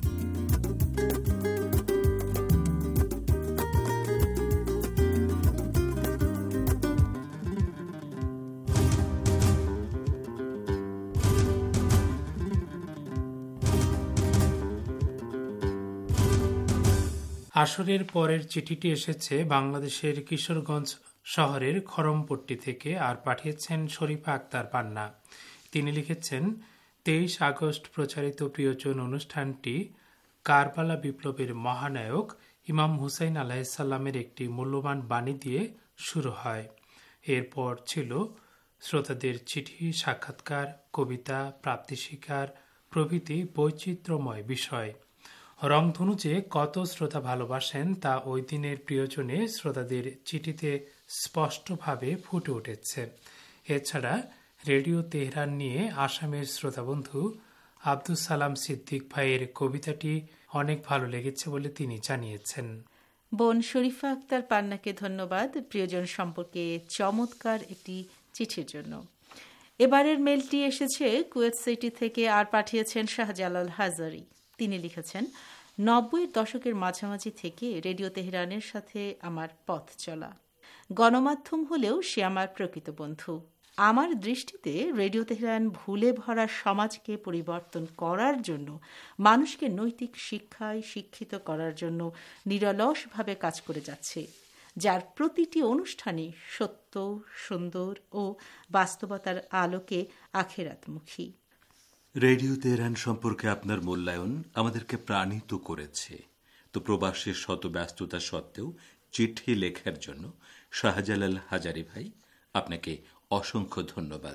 Speaker 12: আসরের পরের চিঠিটি এসেছে বাংলাদেশের কিশোরগঞ্জ শহরের খরমপট্টি থেকে, আর পাঠিয়েছেন শরীফা আক্তার পান্না। তিনি লিখেছেন, 23 আগস্ট প্রচারিত প্রিয়জন অনুষ্ঠানটি কারবালা বিপ্লবের মহানায়ক ইমাম হুসাইন আলাইহিসসালামের একটি মূল্যবান বাণী দিয়ে শুরু হয়। এরপর ছিল শ্রোতাদের চিঠি, সাক্ষাৎকার, কবিতা, প্রাপ্তিস্বীকার প্রভৃতি বৈচিত্র্যময় বিষয়। রংধনু যে কত শ্রোতা ভালোবাসেন তা ওই দিনের প্রিয়জনে শ্রোতাদের চিঠিতে স্পষ্টভাবে ফুটে উঠেছে। এছাড়া রেডিও তেহরান নিয়ে আসামের শ্রোতাবন্ধু আব্দুল সালাম সিদ্দিক ভাইয়ের কবিতাটি অনেক ভালো লেগেছে বলে তিনি জানিয়েছেন।
Speaker 11: বোন শরীফা আক্তার পান্নাকে ধন্যবাদ প্রিয়জন সম্পর্কে চমৎকার একটি চিঠির জন্য। এবারের মেলটি এসেছে কুয়েত সিটি থেকে, আর পাঠিয়েছেন শাহজালাল হাজারি। তিনি লিখেছেন, 90-এর দশকের মাঝামাঝি থেকে রেডিও তেহরানের সাথে আমার পথ চলা। গণমাধ্যম হলেও সে আমার প্রকৃত বন্ধু। আমার দৃষ্টিতে রেডিও তেহরান ভুলে ভরা সমাজকে পরিবর্তন করার জন্য, মানুষকে নৈতিক শিক্ষায় শিক্ষিত করার জন্য নিরলসভাবে কাজ করে যাচ্ছে। যার প্রতিটি অনুষ্ঠানে সত্য, সুন্দর ও বাস্তবতার আলোকে আখেরাতমুখী।
Speaker 10: রেডিও তেহরান সম্পর্কে আপনার মূল্যায়ন আমাদেরকে প্রাণিত করেছে। তো প্রবাসের শত ব্যস্ততা সত্ত্বেও চিঠি লেখার জন্য শাহজালাল হাজারি ভাই, আপনাকে অসংখ্য ধন্যবাদ।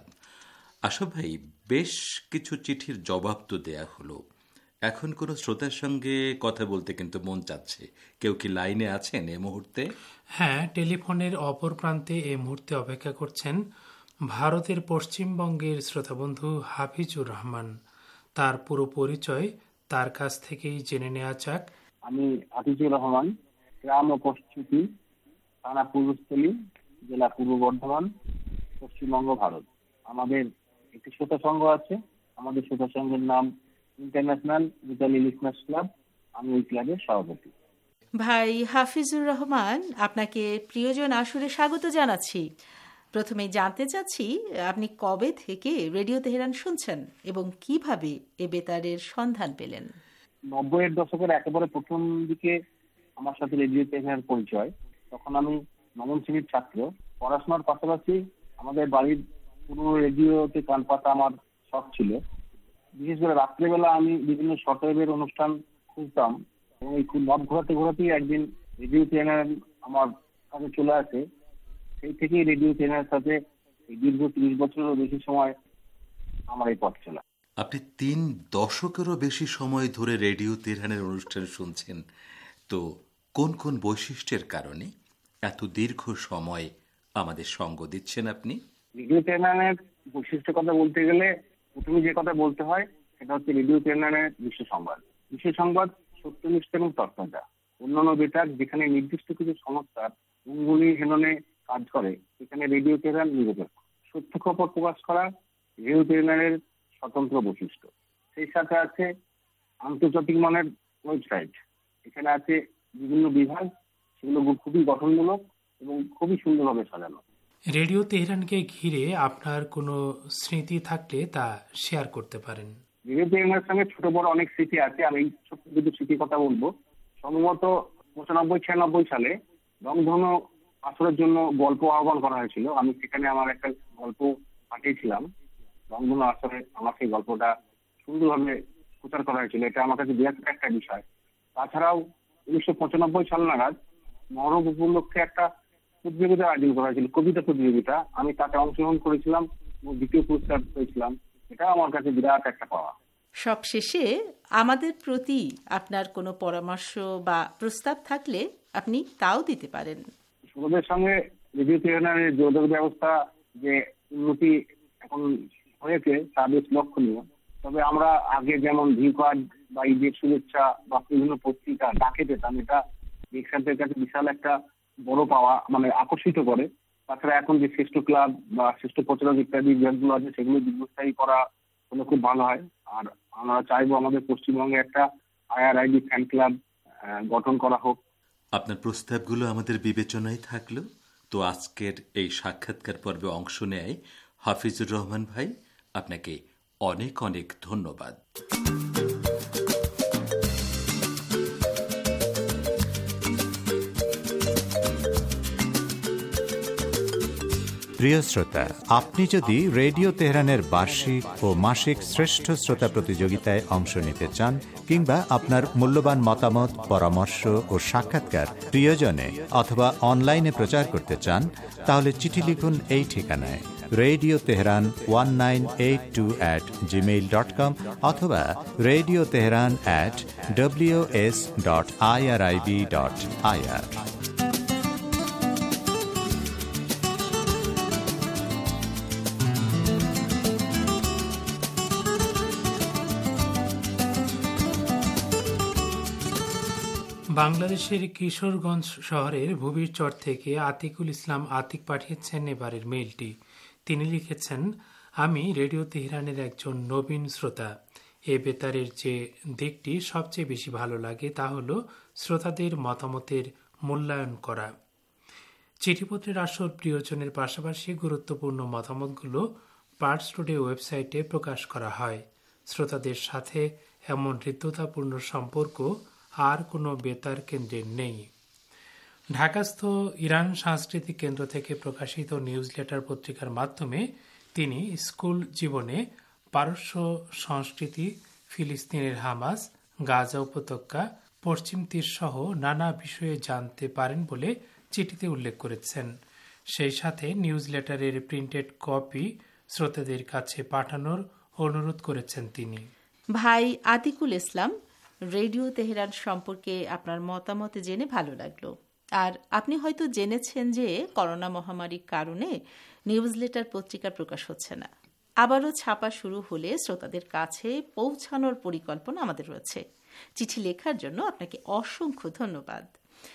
Speaker 10: আশা ভাই, বেশ কিছু চিঠির জবাব তো দেয়া হলো, এখন কোন শ্রোতার সঙ্গে কথা বলতে কিন্তু মন চাচ্ছে। কেউ কি লাইনে আছেন এই মুহূর্তে?
Speaker 12: হ্যাঁ, টেলিফোনের অপর প্রান্তে এই মুহূর্তে অপেক্ষা করছেন ভারতের পশ্চিমবঙ্গের শ্রোতাবন্ধু হাফিজুর রহমান। তার পুরো পরিচয় তার কাছ থেকেই জেনে নেওয়া যাক।
Speaker 13: আমি হাফিজুর রহমান, গ্রাম ও পশ্চিমী, থানা পূর্বস্থলী, জেলা পূর্ব বর্ধমান, পশ্চিমবঙ্গ, ভারত। আমাদের একটি শ্রোতা সংঘ আছে। আমাদের শ্রোতা সংঘের নাম ইন্টারন্যাশনাল মিতালি লিসনার্স ক্লাব। আমি ওই ক্লাবের সভাপতি।
Speaker 11: ভাই হাফিজুর রহমান, আপনাকে প্রিয়জন আসরে স্বাগত জানাচ্ছি। প্রথমে জানতে চাচ্ছি, আপনি কবে থেকে রেডিও তেহরান শুনছেন এবং কিভাবে এ বেতারের সন্ধান পেলেন?
Speaker 13: 90-এর দশকের একেবারে প্রথম দিকে আমার সাথে রেডিও তেহরানের পরিচয়। তখন আমি নবম শ্রেণীর ছাত্র। পড়াশোনার পাশাপাশি আমাদের বাড়ির পুরো রেডিওতে কান পাতা আমার শখ ছিল। বিশেষ করে রাত্রেবেলা আমি বিভিন্ন শর্টওয়েভের অনুষ্ঠান খুঁজতাম এবং এই মত ঘোরাতে ঘোরাতেই একদিন রেডিও তেহরান আমার কাছে চলে আসে। সেই থেকেই রেডিও তেহরানের সাথে এই দীর্ঘ 30 বছরেরও বেশি সময় আমার এই পথ চলা।
Speaker 10: আপনি 3 দশকেরও বেশি সময় ধরে রেডিও তেহরানের অনুষ্ঠান শুনছেন। তো কোন কোন বৈশিষ্ট্যের কারণে এত দীর্ঘ সময় আমাদের সঙ্গ দিচ্ছেন আপনি?
Speaker 13: রেডিও তেহরানের বৈশিষ্ট্যের কথা বলতে গেলে প্রথমে যে কথা বলতে হয় সেটা হচ্ছে রেডিও তেহরানের বিশ্ব সংবাদ। বিশ্ব সংবাদ সত্যনিষ্ঠ এবং তৎপরতা। অন্যান্য বেতার যেখানে নির্দিষ্ট কিছু সংস্থার অঙ্গুলি হেননে কাজ করে, সেখানে রেডিও তেহরান নিরপেক্ষ। সত্য খবর প্রকাশ করা রেডিও তেহরানের স্বতন্ত্র বৈশিষ্ট্য। সেই সাথে আছে আন্তর্জাতিক মানের ওয়েবসাইট। এখানে আছে বিভিন্ন বিভাগ, সেগুলো খুবই গঠনমূলক এবং খুবই সুন্দরভাবে সাজানো।
Speaker 12: রেডিও তেহরানকে ঘিরে আপনার কোনো স্মৃতি থাকলে তা শেয়ার করতে পারেন।
Speaker 13: রেডিও তেহরানের সঙ্গে ছোট বড় অনেক স্মৃতি আছে। আমি এই ছোট্ট দুটো স্মৃতির কথা বলবো। সম্ভবত 95-96 সালে রংধনু আসরের জন্য গল্প আহ্বান করা হয়েছিল। আমি সেখানে আমার একটা গল্প পাঠিয়েছিলাম। রংধনু আসরে আমার সেই গল্পটা সুন্দরভাবে প্রচার করা হয়েছিল। এটা আমার কাছে বিরাট একটা বিষয়। তাছাড়াও 1995 সাল নাগাদ মহরম উপলক্ষে একটা প্রতিযোগিতার আয়োজন করা হয়েছিল, কবিতা প্রতিযোগিতা। আমি তাতে অংশগ্রহণ করেছিলাম এবং দ্বিতীয় পুরস্কার পেয়েছিলাম। এটা আমার কাছে বিরাট একটা পাওয়া।
Speaker 11: সবশেষে আমাদের প্রতি আপনার কোনো পরামর্শ বা প্রস্তাব থাকলে আপনি তাও দিতে পারেন।
Speaker 13: শ্রোতাদের সঙ্গে রেডিও তেহরানের যোগাযোগ ব্যবস্থা যে উন্নতি এখন হয়েছে তা বেশ লক্ষণীয়। তবে আমরা আগে যেমন ভি কার্ড বা ঈদের শুভেচ্ছা বা বিভিন্ন পত্রিকা ডাকে পেতাম, এটা লেখকদের কাছে বিশাল একটা বড় পাওয়া, মানে আকর্ষিত করে। তাছাড়া এখন যে শ্রেষ্ঠ ক্লাব বা শ্রেষ্ঠ প্রচারক ইত্যাদি বিভাগগুলো আছে, সেগুলো দীর্ঘস্থায়ী করা হলে খুব ভালো হয়। আর আমরা চাইবো আমাদের পশ্চিমবঙ্গে একটা IRIB ফ্যান ক্লাব গঠন করা হোক।
Speaker 10: আপনার প্রস্তাবগুলো আমাদের বিবেচনায় থাকলো। তো আজকের এই সাক্ষাৎকার পর্বে অংশ নেয় হাফিজুর রহমান ভাই, আপনাকে অনেক অনেক ধন্যবাদ।
Speaker 5: প্রিয় শ্রোতা, আপনি যদি রেডিও তেহরানের বার্ষিক ও মাসিক শ্রেষ্ঠ শ্রোতা প্রতিযোগিতায় অংশ নিতে চান কিংবা আপনার মূল্যবান মতামত, পরামর্শ ও সাক্ষাৎকার প্রিয়জনে অথবা অনলাইনে প্রচার করতে চান, তাহলে চিঠি লিখুন এই ঠিকানায়: রেডিও তেহরান 1982@gmail.com অথবা রেডিও তেহরান @ws.irib.ir।
Speaker 12: বাংলাদেশের কিশোরগঞ্জ শহরের ভুবিরচর থেকে আতিকুল ইসলাম আতিক পাঠিয়েছেন এবারের মেইলটি। তিনি লিখেছেন, আমি রেডিও তেহরানের একজন নবীন শ্রোতা। এ বেতারের যে দিকটি সবচেয়ে বেশি ভালো লাগে তা হল শ্রোতাদের মতামতের মূল্যায়ন করা। চিঠিপত্রের আসর প্রিয়জনের পাশাপাশি গুরুত্বপূর্ণ মতামতগুলো পার্টস টুডে ওয়েবসাইটে প্রকাশ করা হয়। শ্রোতাদের সাথে এমন হৃদ্যতাপূর্ণ সম্পর্ক আর কোনো বেতার কেন্দ্রে নেই। ঢাকাস্থ ইরান সাংস্কৃতিক কেন্দ্র থেকে প্রকাশিত নিউজ লেটার পত্রিকার মাধ্যমে তিনি স্কুল জীবনে পারস্য সংস্কৃতি, ফিলিস্তিনের হামাস, গাজা উপত্যকা, পশ্চিম তীর সহ নানা বিষয়ে জানতে পারেন বলে চিঠিতে উল্লেখ করেছেন। সেই সাথে নিউজ লেটারের প্রিন্টেড কপি শ্রোতাদের কাছে পাঠানোর অনুরোধ করেছেন তিনি।
Speaker 11: ভাই আতিকুল ইসলাম, রেডিও তেহরান সম্পর্কে আপনার মতামত জেনে ভালো লাগলো। আর আপনি হয়তো জেনেছেন যে করোনা মহামারীর কারণে নিউজ লেটার পত্রিকা প্রকাশ হচ্ছে না। আবারও ছাপা শুরু হলে শ্রোতাদের কাছে পৌঁছানোর পরিকল্পনা আমাদের রয়েছে। চিঠি লেখার জন্য আপনাকে অসংখ্য ধন্যবাদ।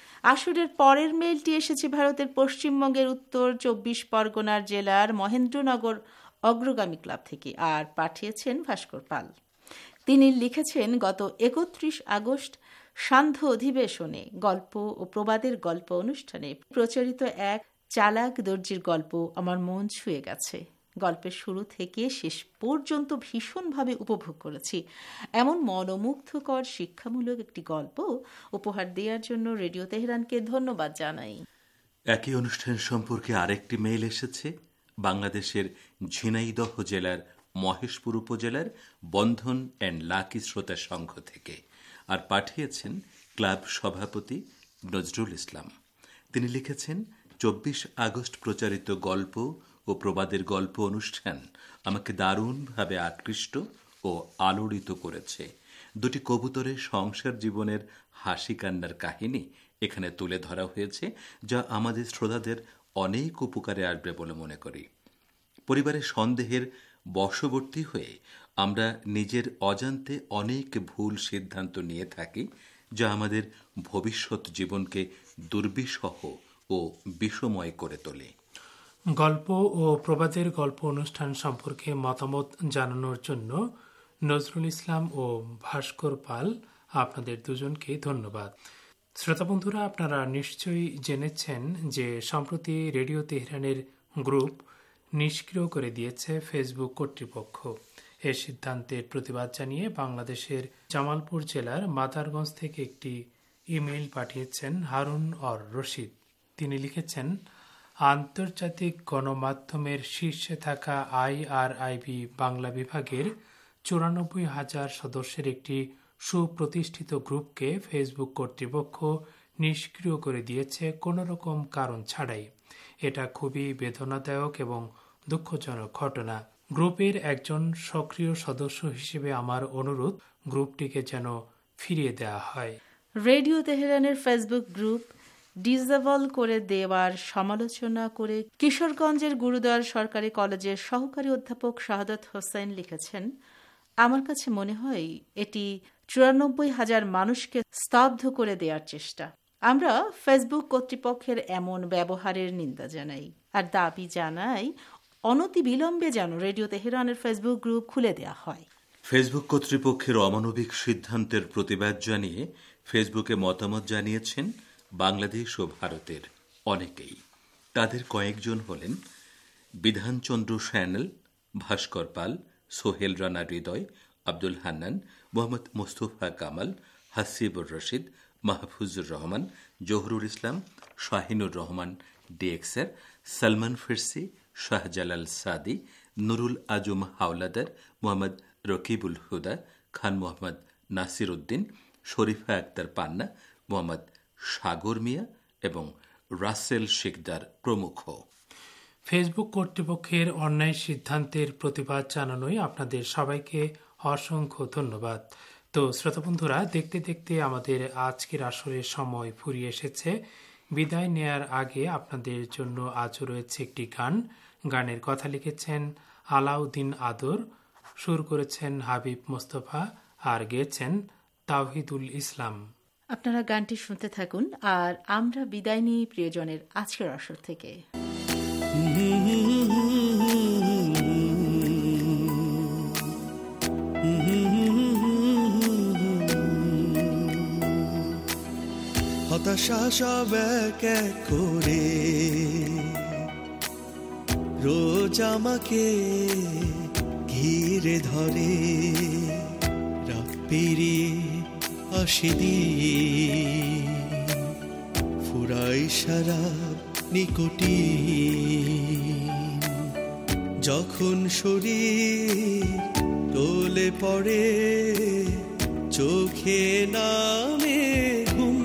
Speaker 11: আসরের পরের মেইলটি এসেছে ভারতের পশ্চিমবঙ্গের উত্তর 24 পরগনার জেলার মহেন্দ্রনগর অগ্রগামী ক্লাব থেকে, আর পাঠিয়েছেন ভাস্কর পাল। তিনি লিখেছেন, গত 31 আগস্ট সান্ধ্য অধিবেশনে গল্প ও প্রবাদের গল্প অনুষ্ঠানে প্রচারিত এক চালাক দর্জির গল্প আমার মন ছুঁয়ে গেছে। গল্পের শুরু থেকে শেষ পর্যন্ত ভীষণভাবে উপভোগ করেছি। এমন মনোমুগ্ধকর শিক্ষামূলক একটি গল্প উপহার দেওয়ার জন্য রেডিও তেহরানকে ধন্যবাদ জানাই।
Speaker 10: একই অনুষ্ঠান সম্পর্কে আরেকটি মেইল এসেছে বাংলাদেশের ঝিনাইদহ জেলার মহেশপুর উপজেলার বন্ধন অ্যান্ড লাকি শ্রোতা সংঘ থেকে, আর পাঠিয়েছেন ক্লাব সভাপতি নজরুল ইসলাম। তিনি লিখেছেন, 24 আগস্ট প্রচারিত গল্প ও প্রবাদের গল্প অনুষ্ঠান আমাকে দারুণভাবে আকৃষ্ট ও আলোড়িত করেছে। দুটি কবুতরের সংসার জীবনের হাসি কান্নার কাহিনী এখানে তুলে ধরা হয়েছে, যা আমাদের শ্রোতাদের অনেক উপকারে আসবে বলে মনে করি। পরিবারের সন্দেহের বশবর্তী হয়ে আমরা নিজের অজান্তে অনেক ভুল সিদ্ধান্ত নিয়ে থাকি, যা আমাদের ভবিষ্যৎ জীবনকে দুর্বিষহ ও বিষময় করে তোলে।
Speaker 12: গল্প ও প্রবাদের গল্প অনুষ্ঠান সম্পর্কে মতামত জানানোর জন্য নজরুল ইসলাম ও ভাস্কর পাল, আপনাদের দুজনকে ধন্যবাদ। শ্রোতা বন্ধুরা, আপনারা নিশ্চয়ই জেনেছেন যে সম্প্রতি রেডিও তেহরানের গ্রুপ নিষ্ক্রিয় করে দিয়েছে ফেসবুক কর্তৃপক্ষ। এর সিদ্ধান্তের প্রতিবাদ জানিয়ে বাংলাদেশের জামালপুর জেলার মাদারগঞ্জ থেকে একটি ইমেইল পাঠিয়েছেন হারুন অর রশিদ। তিনি লিখেছেন, আন্তর্জাতিক গণমাধ্যমের শীর্ষে থাকা IRIB বাংলা বিভাগের 94,000 সদস্যের একটি সুপ্রতিষ্ঠিত গ্রুপকে ফেসবুক কর্তৃপক্ষ নিষ্ক্রিয় করে দিয়েছে কোনো রকম কারণ ছাড়াই। এটা খুবই বেদনাদায়ক এবং দুঃখজনক ঘটনা। গ্রুপের একজন সক্রিয় সদস্য হিসেবে আমার অনুরোধ, গ্রুপটিকে যেন ফিরিয়ে দেওয়া হয়।
Speaker 11: রেডিও তেহরানের ফেসবুক গ্রুপ ডিসেবল করে দেওয়ার সমালোচনা করে কিশোরগঞ্জের গুরুদয়াল সরকারি কলেজের সহকারী অধ্যাপক শাহাদাত হোসেন লিখেছেন, আমার কাছে মনে হয় এটি 94,000 মানুষকে স্তব্ধ করে দেওয়ার চেষ্টা। আমরা ফেসবুক কর্তৃপক্ষের এমন ব্যবহারের নিন্দা জানাই আর দাবি জানাই অনতিবিলম্বে যেন রেডিও তেহরানের ফেসবুক গ্রুপ খুলে দেওয়া হয়।
Speaker 10: ফেসবুক কর্তৃপক্ষের অমানবিক সিদ্ধান্তের প্রতিবাদ জানিয়ে ফেসবুকে মতামত জানিয়েছেন বাংলাদেশ ও ভারতের অনেকেই। তাদের কয়েকজন হলেন বিধানচন্দ্র স্যানেল, ভাস্কর পাল, সোহেল রানা হৃদয়, আব্দুল হান্নান, মোহাম্মদ মুস্তফা কামাল, হাসিবুর রশিদ, মাহফুজুর রহমান, জহুরুল ইসলাম, শাহিনুর রহমান ডিএক্সের, সালমান ফিরসি, শাহজালাল সাদি, নুরুল আজম হাওলাদার, মোহাম্মদ রকিবুল হুদা, খান মোহাম্মদ নাসির উদ্দিন, শরীফা আক্তার পান্না, মোহাম্মদ সাগর মিয়া এবং রাসেল শিকদার প্রমুখ।
Speaker 12: ফেসবুক কর্তৃপক্ষের অন্যায় সিদ্ধান্তের প্রতিবাদ জানানোই আপনাদের সবাইকে অসংখ্য ধন্যবাদ। তো শ্রোতা বন্ধুরা, দেখতে দেখতে আমাদের আজকের আসরের সময় ফুরিয়ে এসেছে। বিদায় নেয়ার আগে আপনাদের জন্য আজও রয়েছে একটি গান। গানের কথা লিখেছেন আলাউদ্দিন আদর, সুর করেছেন হাবিব মোস্তফা আর গেয়েছেন তাওহিদুল ইসলাম।
Speaker 11: আপনারা গানটি শুনতে থাকুন আর আমরা বিদায় নিই প্রিয়জনের আজকের আসর থেকে।
Speaker 14: হতাশা সব এক এক করে রোজ আমাকে ঘিরে ধরে, রাত পেরিয়ে আসে দিন, ফুরায় নাই সারা নিকোটিন। যখন শরীর টলে পড়ে চোখে নামে ঘুম,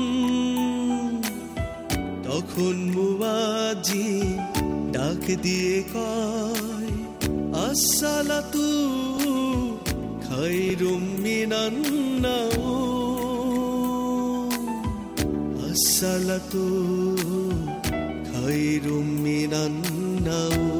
Speaker 14: তখন মুয়াজ্জিন ডাক দিয়ে কয় আসসালাতু খায়রুম মিনান নাওম, আসসালাতু খায়রুম মিনান নাওম।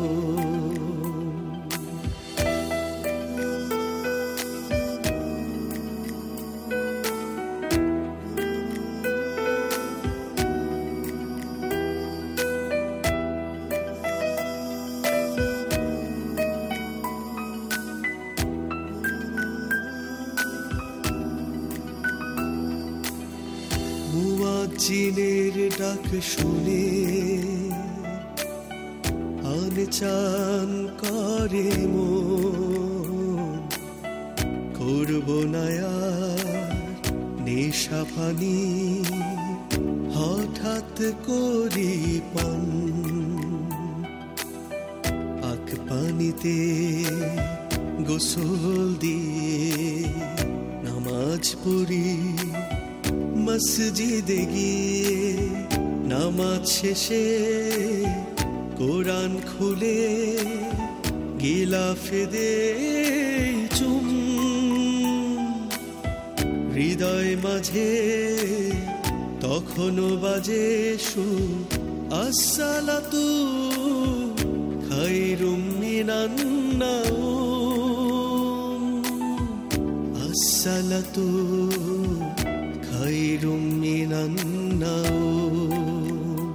Speaker 14: মুয়াজ্জিনের ডাক শুনে আনচান করে মন, করব না আর নেশা পানি হঠাৎ করি পান। পাক পানিতে গোসল দিয়ে নামাজ পড়ি, মসজিদে গিয়ে নামাজ শেষে কোরআন খুলে গিলাফে দে চুম। হৃদয় মাঝে তখনও বাজে সুর আসসালাতু খায়রুম মিনান নাওম, আসসালাতু খায়রুম মিনান নাওম,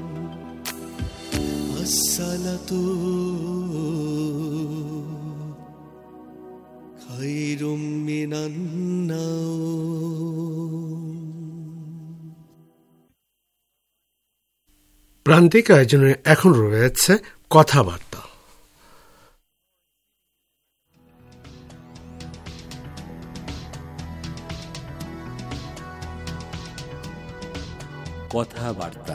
Speaker 14: আসসালাতু খায়রুম মিনান নাওম।
Speaker 4: প্রান্তিক আয়োজনে এখন রয়েছে কথাবার্তা।
Speaker 15: কথাবার্তা।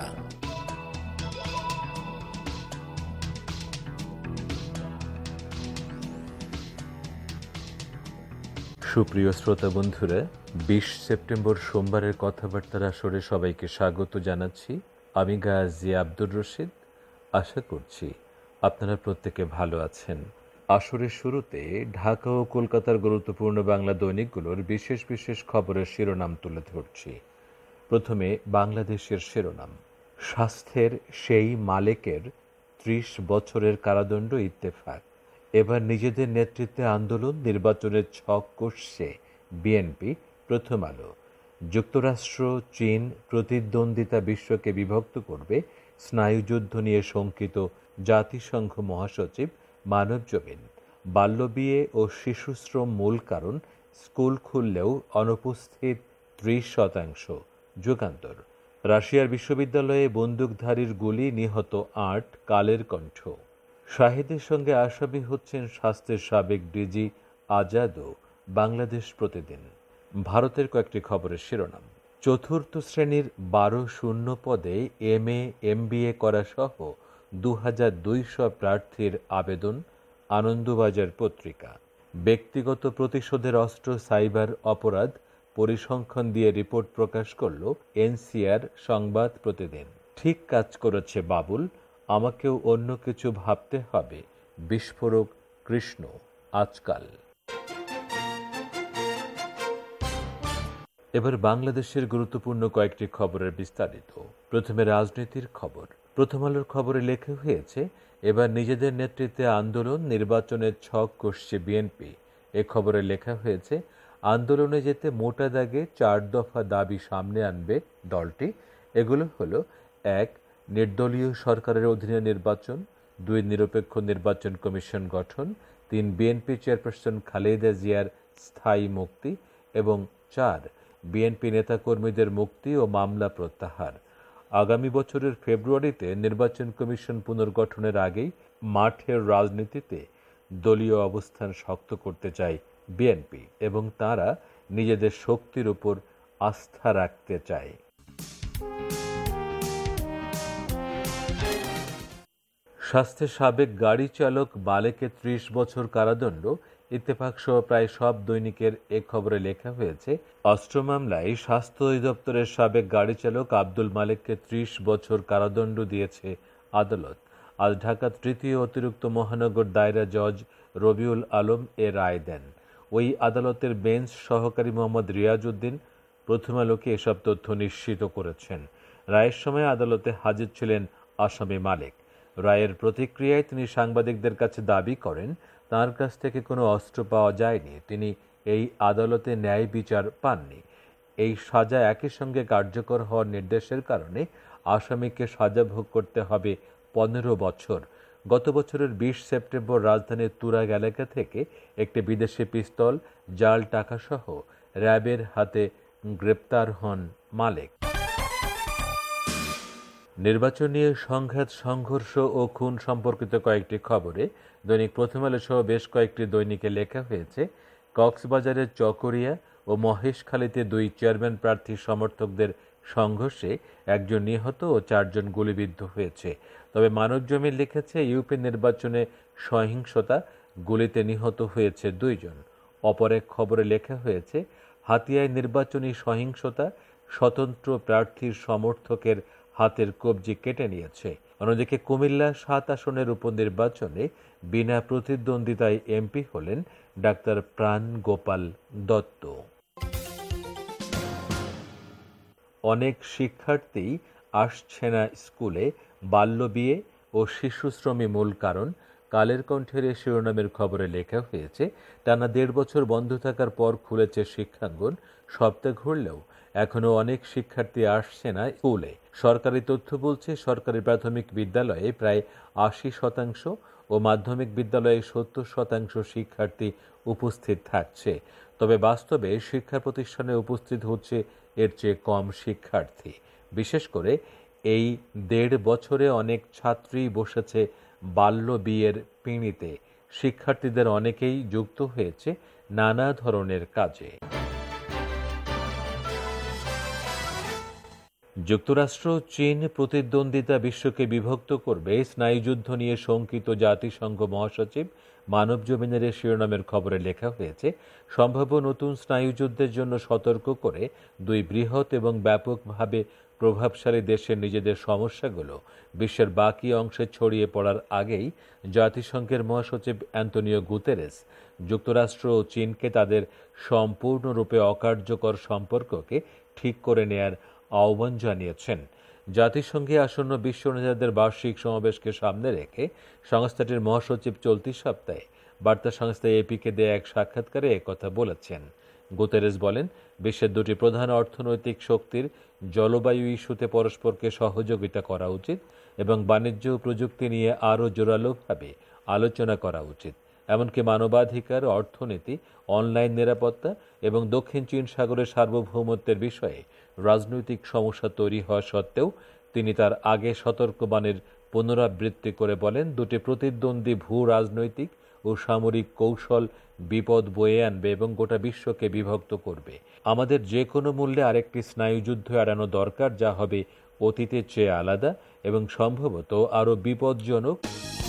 Speaker 16: সুপ্রিয় শ্রোতা বন্ধুরা, 20 সেপ্টেম্বর সোমবারের কথাবার্তার আসরে সবাইকে স্বাগত জানাচ্ছি। আমি গাজী আব্দুর রশিদ। আশা করছি আপনারা প্রত্যেকে ভালো আছেন। আসরের শুরুতে ঢাকা ও কলকাতার গুরুত্বপূর্ণ বাংলা দৈনিকগুলোর বিশেষ বিশেষ খবরের শিরোনাম তুলে ধরছি। প্রথমে বাংলাদেশের শিরোনাম। স্বাস্থ্যের সেই মালেকের 30 বছরের কারাদণ্ড ইত্তেফাক। এবার নিজেদের নেতৃত্বে আন্দোলন, নির্বাচনের ছক কষছে বিএনপি। প্রথম আলো। যুক্তরাষ্ট্র চীন প্রতিদ্বন্দ্বিতা বিশ্বকে বিভক্ত করবে, স্নায়ুযুদ্ধ নিয়ে শঙ্কিত জাতিসংঘ মহাসচিব। মানবজমিন। বাল্যবিয়ে ও শিশুশ্রম মূল কারণ, স্কুল খুললেও অনুপস্থিত 30%। যুগান্তর। রাশিয়ার বিশ্ববিদ্যালয়ে বন্দুকধারীর গুলি, নিহত 8। কালের কণ্ঠ। শাহিদের সঙ্গে আসামি হচ্ছেন স্বাস্থ্যের সাবেক ডিজি আজাদও। বাংলাদেশ প্রতিদিন। ভারতের কয়েকটি খবরের শিরোনাম। চতুর্থ শ্রেণীর 12 শূন্য পদে MA MBA করা সহ 2200 প্রার্থীর আবেদন। আনন্দবাজার পত্রিকা। ব্যক্তিগত প্রতিশোধের অস্ত্র সাইবার অপরাধ, পরিসংখ্যান দিয়ে রিপোর্ট প্রকাশ করল NCR। সংবাদ প্রতিদিন। ঠিক কাজ করেছে বাবুল, আমাকেও অন্য কিছু ভাবতে হবে। বিস্ফোরক কৃষ্ণ। আজকাল। এবার বাংলাদেশের গুরুত্বপূর্ণ কয়েকটি খবরের বিস্তারিত। প্রথমে রাজনীতির খবর। প্রথম আলোর খবরে লেখা হয়েছে, এবার নিজেদের নেতৃত্বে আন্দোলন, নির্বাচনের ছক কষছে বিএনপি। এ খবরে লেখা হয়েছে, আন্দোলনে যেতে মোটা দাগে 4 দফা দাবি সামনে আনবে দলটি। এগুলো হলো: 1. নির্দলীয় সরকারের অধীনে নির্বাচন। 2. নিরপেক্ষ নির্বাচন কমিশন গঠন। 3. বিএনপি চেয়ারপারসন খালেদা জিয়ার স্থায়ী মুক্তি। এবং 4. বিএনপি নেতাকর্মীদের মুক্তি ও মামলা প্রত্যাহার। আগামী বছরের ফেব্রুয়ারিতে নির্বাচন কমিশন পুনর্গঠনের আগেই মাঠের রাজনীতিতে দলীয় অবস্থান শক্ত করতে চায় বিএনপি এবং তারা নিজেদের শক্তির উপর আস্থা রাখতে চায়। শাস্তে সাবেক গাড়ি চালক মালেকের ৩০ বছর কারাদণ্ড। ইত্তেফাক সহ প্রায় সব দৈনিকের এ খবরে লেখা হয়েছে, অস্ত্র মামলায় স্বাস্থ্য অধিদপ্তরের সাবেক গাড়ি চালক আব্দুল মালেককে ৩০ বছর কারাদণ্ড দিয়েছে আদালত। আজ ঢাকা তৃতীয় অতিরিক্ত মহানগর দায়রা জজ রবিউল আলম এ রায় দেন। ওই আদালতের বেঞ্চ সহকারী মোহাম্মদ রিয়াজ উদ্দিন প্রথম আলোকে এসব তথ্য নিশ্চিত করেছেন। রায়ের সময় আদালতে হাজির ছিলেন আসামি মালেক। রায়ের প্রতিক্রিয়ায় তিনি সাংবাদিকদের কাছে দাবি করেন, তাঁর কাছ থেকে কোনো অস্ত্র পাওয়া যায়নি। তিনি এই আদালতে ন্যায় বিচার পাননি। এই সাজা একই সঙ্গে কার্যকর হওয়ার নির্দেশের কারণে আসামিকে সাজা ভোগ করতে হবে 15 বছর। গত বছরের 20 সেপ্টেম্বর রাজধানীর তুরাগ এলাকা থেকে একটি বিদেশি পিস্তল, জাল টাকাসহ র্যাবের হাতে গ্রেপ্তার হন মালেক। নির্বাচন নিয়ে সংঘাত, সংঘর্ষ ও খুন সম্পর্কিত কয়েকটি খবরে দৈনিক প্রথম আলো সহ বেশ কয়েকটি দৈনিকে লেখা হয়েছে, কক্সবাজারের চকরিয়া ও মহেশখালীতে 2 চেয়ারম্যান প্রার্থী সমর্থকদের সংঘর্ষে একজন নিহত ও 4 জন গুলিবিদ্ধ হয়েছে। তবে মানবজমিন লিখেছে, ইউপি নির্বাচনে সহিংসতা, গুলিতে নিহত হয়েছে 2 জন। অপর এক খবরে লেখা হয়েছে, হাতিয়ায় নির্বাচনী সহিংসতা, স্বতন্ত্র প্রার্থীর সমর্থকের হাতের কবজি কেটে নিয়েছে। অন্যদিকে কুমিল্লা 7 আসনের উপনির্বাচনে বিনা প্রতিদ্বন্দ্বিতায় এমপি হলেন ডাক্তার প্রাণ গোপাল দত্ত। অনেক শিক্ষার্থী আসছে না স্কুলে, বাল্যবিয়ে ও শিশুশ্রমী মূল কারণ। কালের কণ্ঠের শিরোনামের খবরে লেখা হয়েছে, টানা 1.5 বছর বন্ধ থাকার পর খুলেছে শিক্ষাঙ্গন। সপ্তাহ ঘুরলেও এখনো অনেক শিক্ষার্থী আসছে না স্কুলে। সরকারি তথ্য বলছে, সরকারি প্রাথমিক বিদ্যালয়ে প্রায় 80% ও মাধ্যমিক বিদ্যালয়ে 70% শিক্ষার্থী উপস্থিত থাকছে। তবে বাস্তবে শিক্ষা প্রতিষ্ঠানে উপস্থিত হচ্ছে এর চেয়ে কম শিক্ষার্থী। বিশেষ করে এই 1.5 বছরে অনেক ছাত্রী বসেছে বাল্য বিয়ের পিঁড়িতে। শিক্ষার্থীদের অনেকেই যুক্ত হয়েছে নানা ধরনের কাজে। যুক্তরাষ্ট্র চীন প্রতিদ্বন্দ্বিতা বিশ্বকে বিভক্ত করবে, স্নায়ুযুদ্ধ নিয়ে শঙ্কিত জাতিসংঘ মহাসচিব। মানবজমিনের শিরোনামের খবরে লেখা হয়েছে, সম্ভাব্য নতুন স্নায়ুযুদ্ধের জন্য সতর্ক করে 2 বৃহৎ এবং ব্যাপকভাবে প্রভাবশালী দেশের নিজেদের সমস্যাগুলো বিশ্বের বাকি অংশে ছড়িয়ে পড়ার আগেই জাতিসংঘের মহাসচিব অ্যান্তোনিও গুতেরেস যুক্তরাষ্ট্র ও চীনকে তাদের সম্পূর্ণরূপে অকার্যকর সম্পর্ককে ঠিক করে নেয়ার আহ্বান জানিয়েছেন। জাতিসংঘে আসন্ন বিশ্ব নেতাদের বার্ষিক সমাবেশকে সামনে রেখে সংস্থাটির মহাসচিব চলতি সপ্তাহে বার্তা সংস্থা এপিকে দেয়া এক সাক্ষাৎকারে একথা বলেছেন। গুতেরেস বলেন, বিশ্বের 2টি প্রধান অর্থনৈতিক শক্তির জলবায়ু ইস্যুতে পরস্পরকে সহযোগিতা করা উচিত এবং বাণিজ্য ও প্রযুক্তি নিয়ে আরও জোরালোভাবে আলোচনা করা উচিত। এমনকি মানবাধিকার, অর্থনীতি, অনলাইন নিরাপত্তা এবং দক্ষিণ চীন সাগরের সার্বভৌমত্বের বিষয়ে রাজনৈতিক সমস্যা তৈরি হওয়া সত্ত্বেও তিনি তার আগে সতর্কবাণীর পুনরাবৃত্তি করে বলেন, 2টি প্রতিদ্বন্দ্বী ভূ রাজনৈতিক ও সামরিক কৌশল বিপদ বয়ে আনবে এবং গোটা বিশ্বকে বিভক্ত করবে। আমাদের যে কোনো মূল্যে আরেকটি স্নায়ুযুদ্ধ এড়ানো দরকার, যা হবে অতীতের চেয়ে আলাদা এবং সম্ভবত আরও বিপজ্জনক।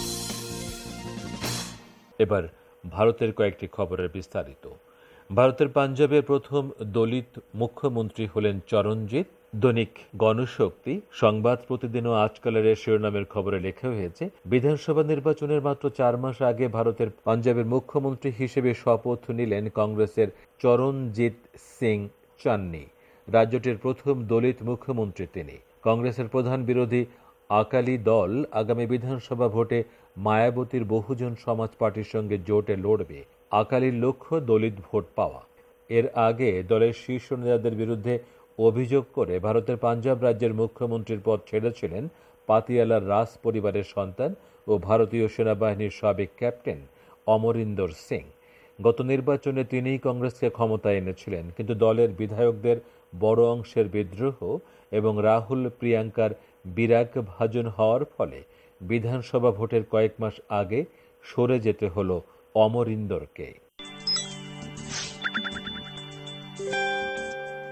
Speaker 16: এবার ভারতের কয়েকটি খবরের বিস্তারিত। ভারতের পাঞ্জাবের প্রথম দলিত মুখ্যমন্ত্রী হলেন চরণজিৎ। দৈনিক গণশক্তি সংবাদ প্রতিদিনও আজকালের শিরোনামের খবরে লেখা হয়েছে, বিধানসভা নির্বাচনের মাত্র 4 মাস আগে ভারতের পাঞ্জাবের মুখ্যমন্ত্রী হিসেবে শপথ নিলেন কংগ্রেসের চরণজিৎ সিং চান্নি। রাজ্যটির প্রথম দলিত মুখ্যমন্ত্রী তিনি। কংগ্রেসের প্রধান বিরোধী আকালি দল আগামী বিধানসভা ভোটে মায়াবতীর বহুজন সমাজ পার্টির সঙ্গে জোটে লড়বে। আকালির লক্ষ্য দলিত ভোট পাওয়া। এর আগে দলের শীর্ষ নেতাদের বিরুদ্ধে অভিযোগ করে ভারতের পাঞ্জাব রাজ্যের মুখ্যমন্ত্রীর পদ ছেড়েছিলেন পাতিয়ালার রাজ পরিবারের সন্তান ও ভারতীয় সেনাবাহিনীর সাবেক ক্যাপ্টেন অমরিন্দর সিং। গত নির্বাচনে তিনিই কংগ্রেসকে ক্ষমতায় এনেছিলেন, কিন্তু দলের বিধায়কদের বড় অংশের বিদ্রোহ এবং রাহুল প্রিয়াঙ্কার বিরাগ ভাজন হওয়ার ফলে বিধানসভা ভোটের কয়েক মাস আগে সরে যেতে হল অমরিন্দরকে।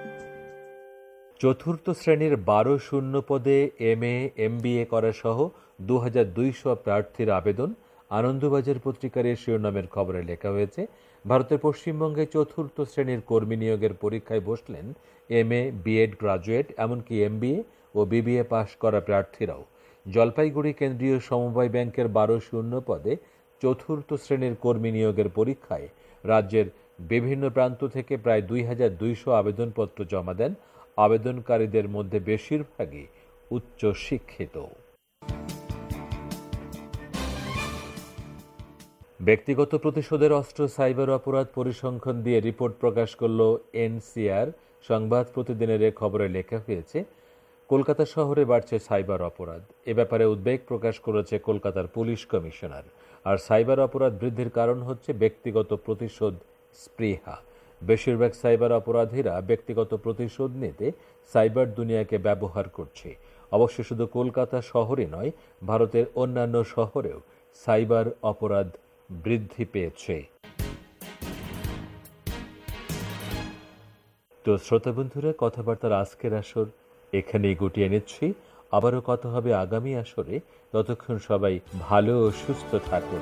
Speaker 16: চতুর্থ শ্রেণীর 12 শূন্য পদে MA MBA করা সহ 2200 প্রার্থীর আবেদন। আনন্দবাজার পত্রিকার এই শিরোনামের খবরে লেখা হয়েছে, ভারতের পশ্চিমবঙ্গে 4র্থ শ্রেণীর কর্মী নিয়োগের পরীক্ষায় বসলেন MA, BEd গ্রাজুয়েট, এমনকি MBA ও BBA পাশ করা প্রার্থীরাও। জলপাইগুড়ি কেন্দ্রীয় সমবায় ব্যাংকের 12শূন্য পদে 4র্থ শ্রেণীর কর্মী নিয়োগের পরীক্ষায় রাজ্যের বিভিন্ন প্রান্ত থেকে প্রায় 2200 আবেদনপত্র জমা দেন। আবেদনকারীদের মধ্যে বেশিরভাগই উচ্চ শিক্ষিত। ব্যক্তিগত প্রতিশোধের অস্ত্র সাইবার অপরাধ পরিসংখ্যান দিয়ে রিপোর্ট প্রকাশ করল NCR। সংবাদ প্রতিদিনের এ খবরে লেখা হয়েছে, কলকাতা শহরে বাড়ছে সাইবার অপরাধ। এ ব্যাপারে উদ্বেগ প্রকাশ করেছে কলকাতার পুলিশ কমিশনার। আর সাইবার অপরাধ বৃদ্ধির কারণ হচ্ছে ব্যক্তিগত প্রতিশোধ স্পৃহা। বেশিরভাগ সাইবার অপরাধীরা ব্যক্তিগত প্রতিশোধ নিতে সাইবার দুনিয়াকে ব্যবহার করছে। অবশ্য শুধু কলকাতা শহরে নয়, ভারতের অন্যান্য শহরেও সাইবার অপরাধ বৃদ্ধি পেয়েছে। তো শ্রোতা বন্ধুরা, কথাবার্তার আজকের আসর এখানেই গুটিয়ে নিচ্ছি। আবারও কথা হবে আগামী আসরে। ততক্ষণ সবাই ভালো ও সুস্থ থাকুন।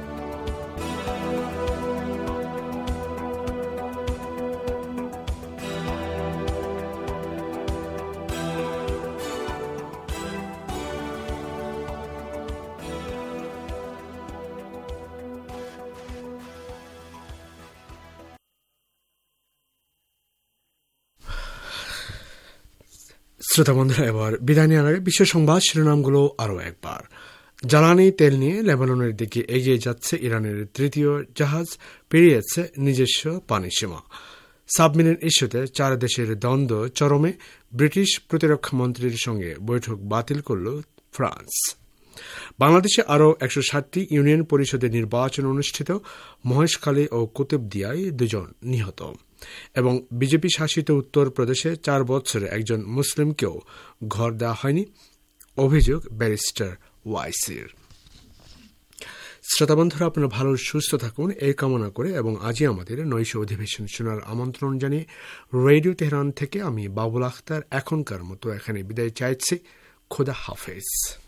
Speaker 4: শ্রোতা বন্ধুরা, এবার বিদায় নেওয়ার আগে বিশ্ব সংবাদ শিরোনামগুলো আরও একবার। জ্বালানি তেল নিয়ে লেবাননের দিকে এগিয়ে যাচ্ছে ইরানের তৃতীয় জাহাজ, পেরিয়েছে নিজস্ব পানিসীমা। সাবমেরিন ইস্যুতে 4 দেশের দ্বন্দ্ব চরমে, ব্রিটিশ প্রতিরক্ষা মন্ত্রীর সঙ্গে বৈঠক বাতিল করল ফ্রান্স। বাংলাদেশে আরও 160টি ইউনিয়ন পরিষদের নির্বাচন অনুষ্ঠিত, মহেশখালী ও কুতুবদিয়ায় 2 জন নিহত। এবং বিজেপি শাসিত উত্তর প্রদেশে 4 বছরে একজন মুসলিমকেও ঘর দেওয়া হয়নি, অভিযোগ ব্যারিস্টার ওয়াইসির। শ্রোতাবন্ধুরা, আপনারা ভালো সুস্থ থাকুন এই কামনা করে এবং আজই আমাদের নৈশ অধিবেশন শোনার আমন্ত্রণ জানিয়ে রেডিও তেহরান থেকে আমি বাবুল আখতার এখনকার মতো এখানে বিদায় চাইছি। খোদা হাফেজ।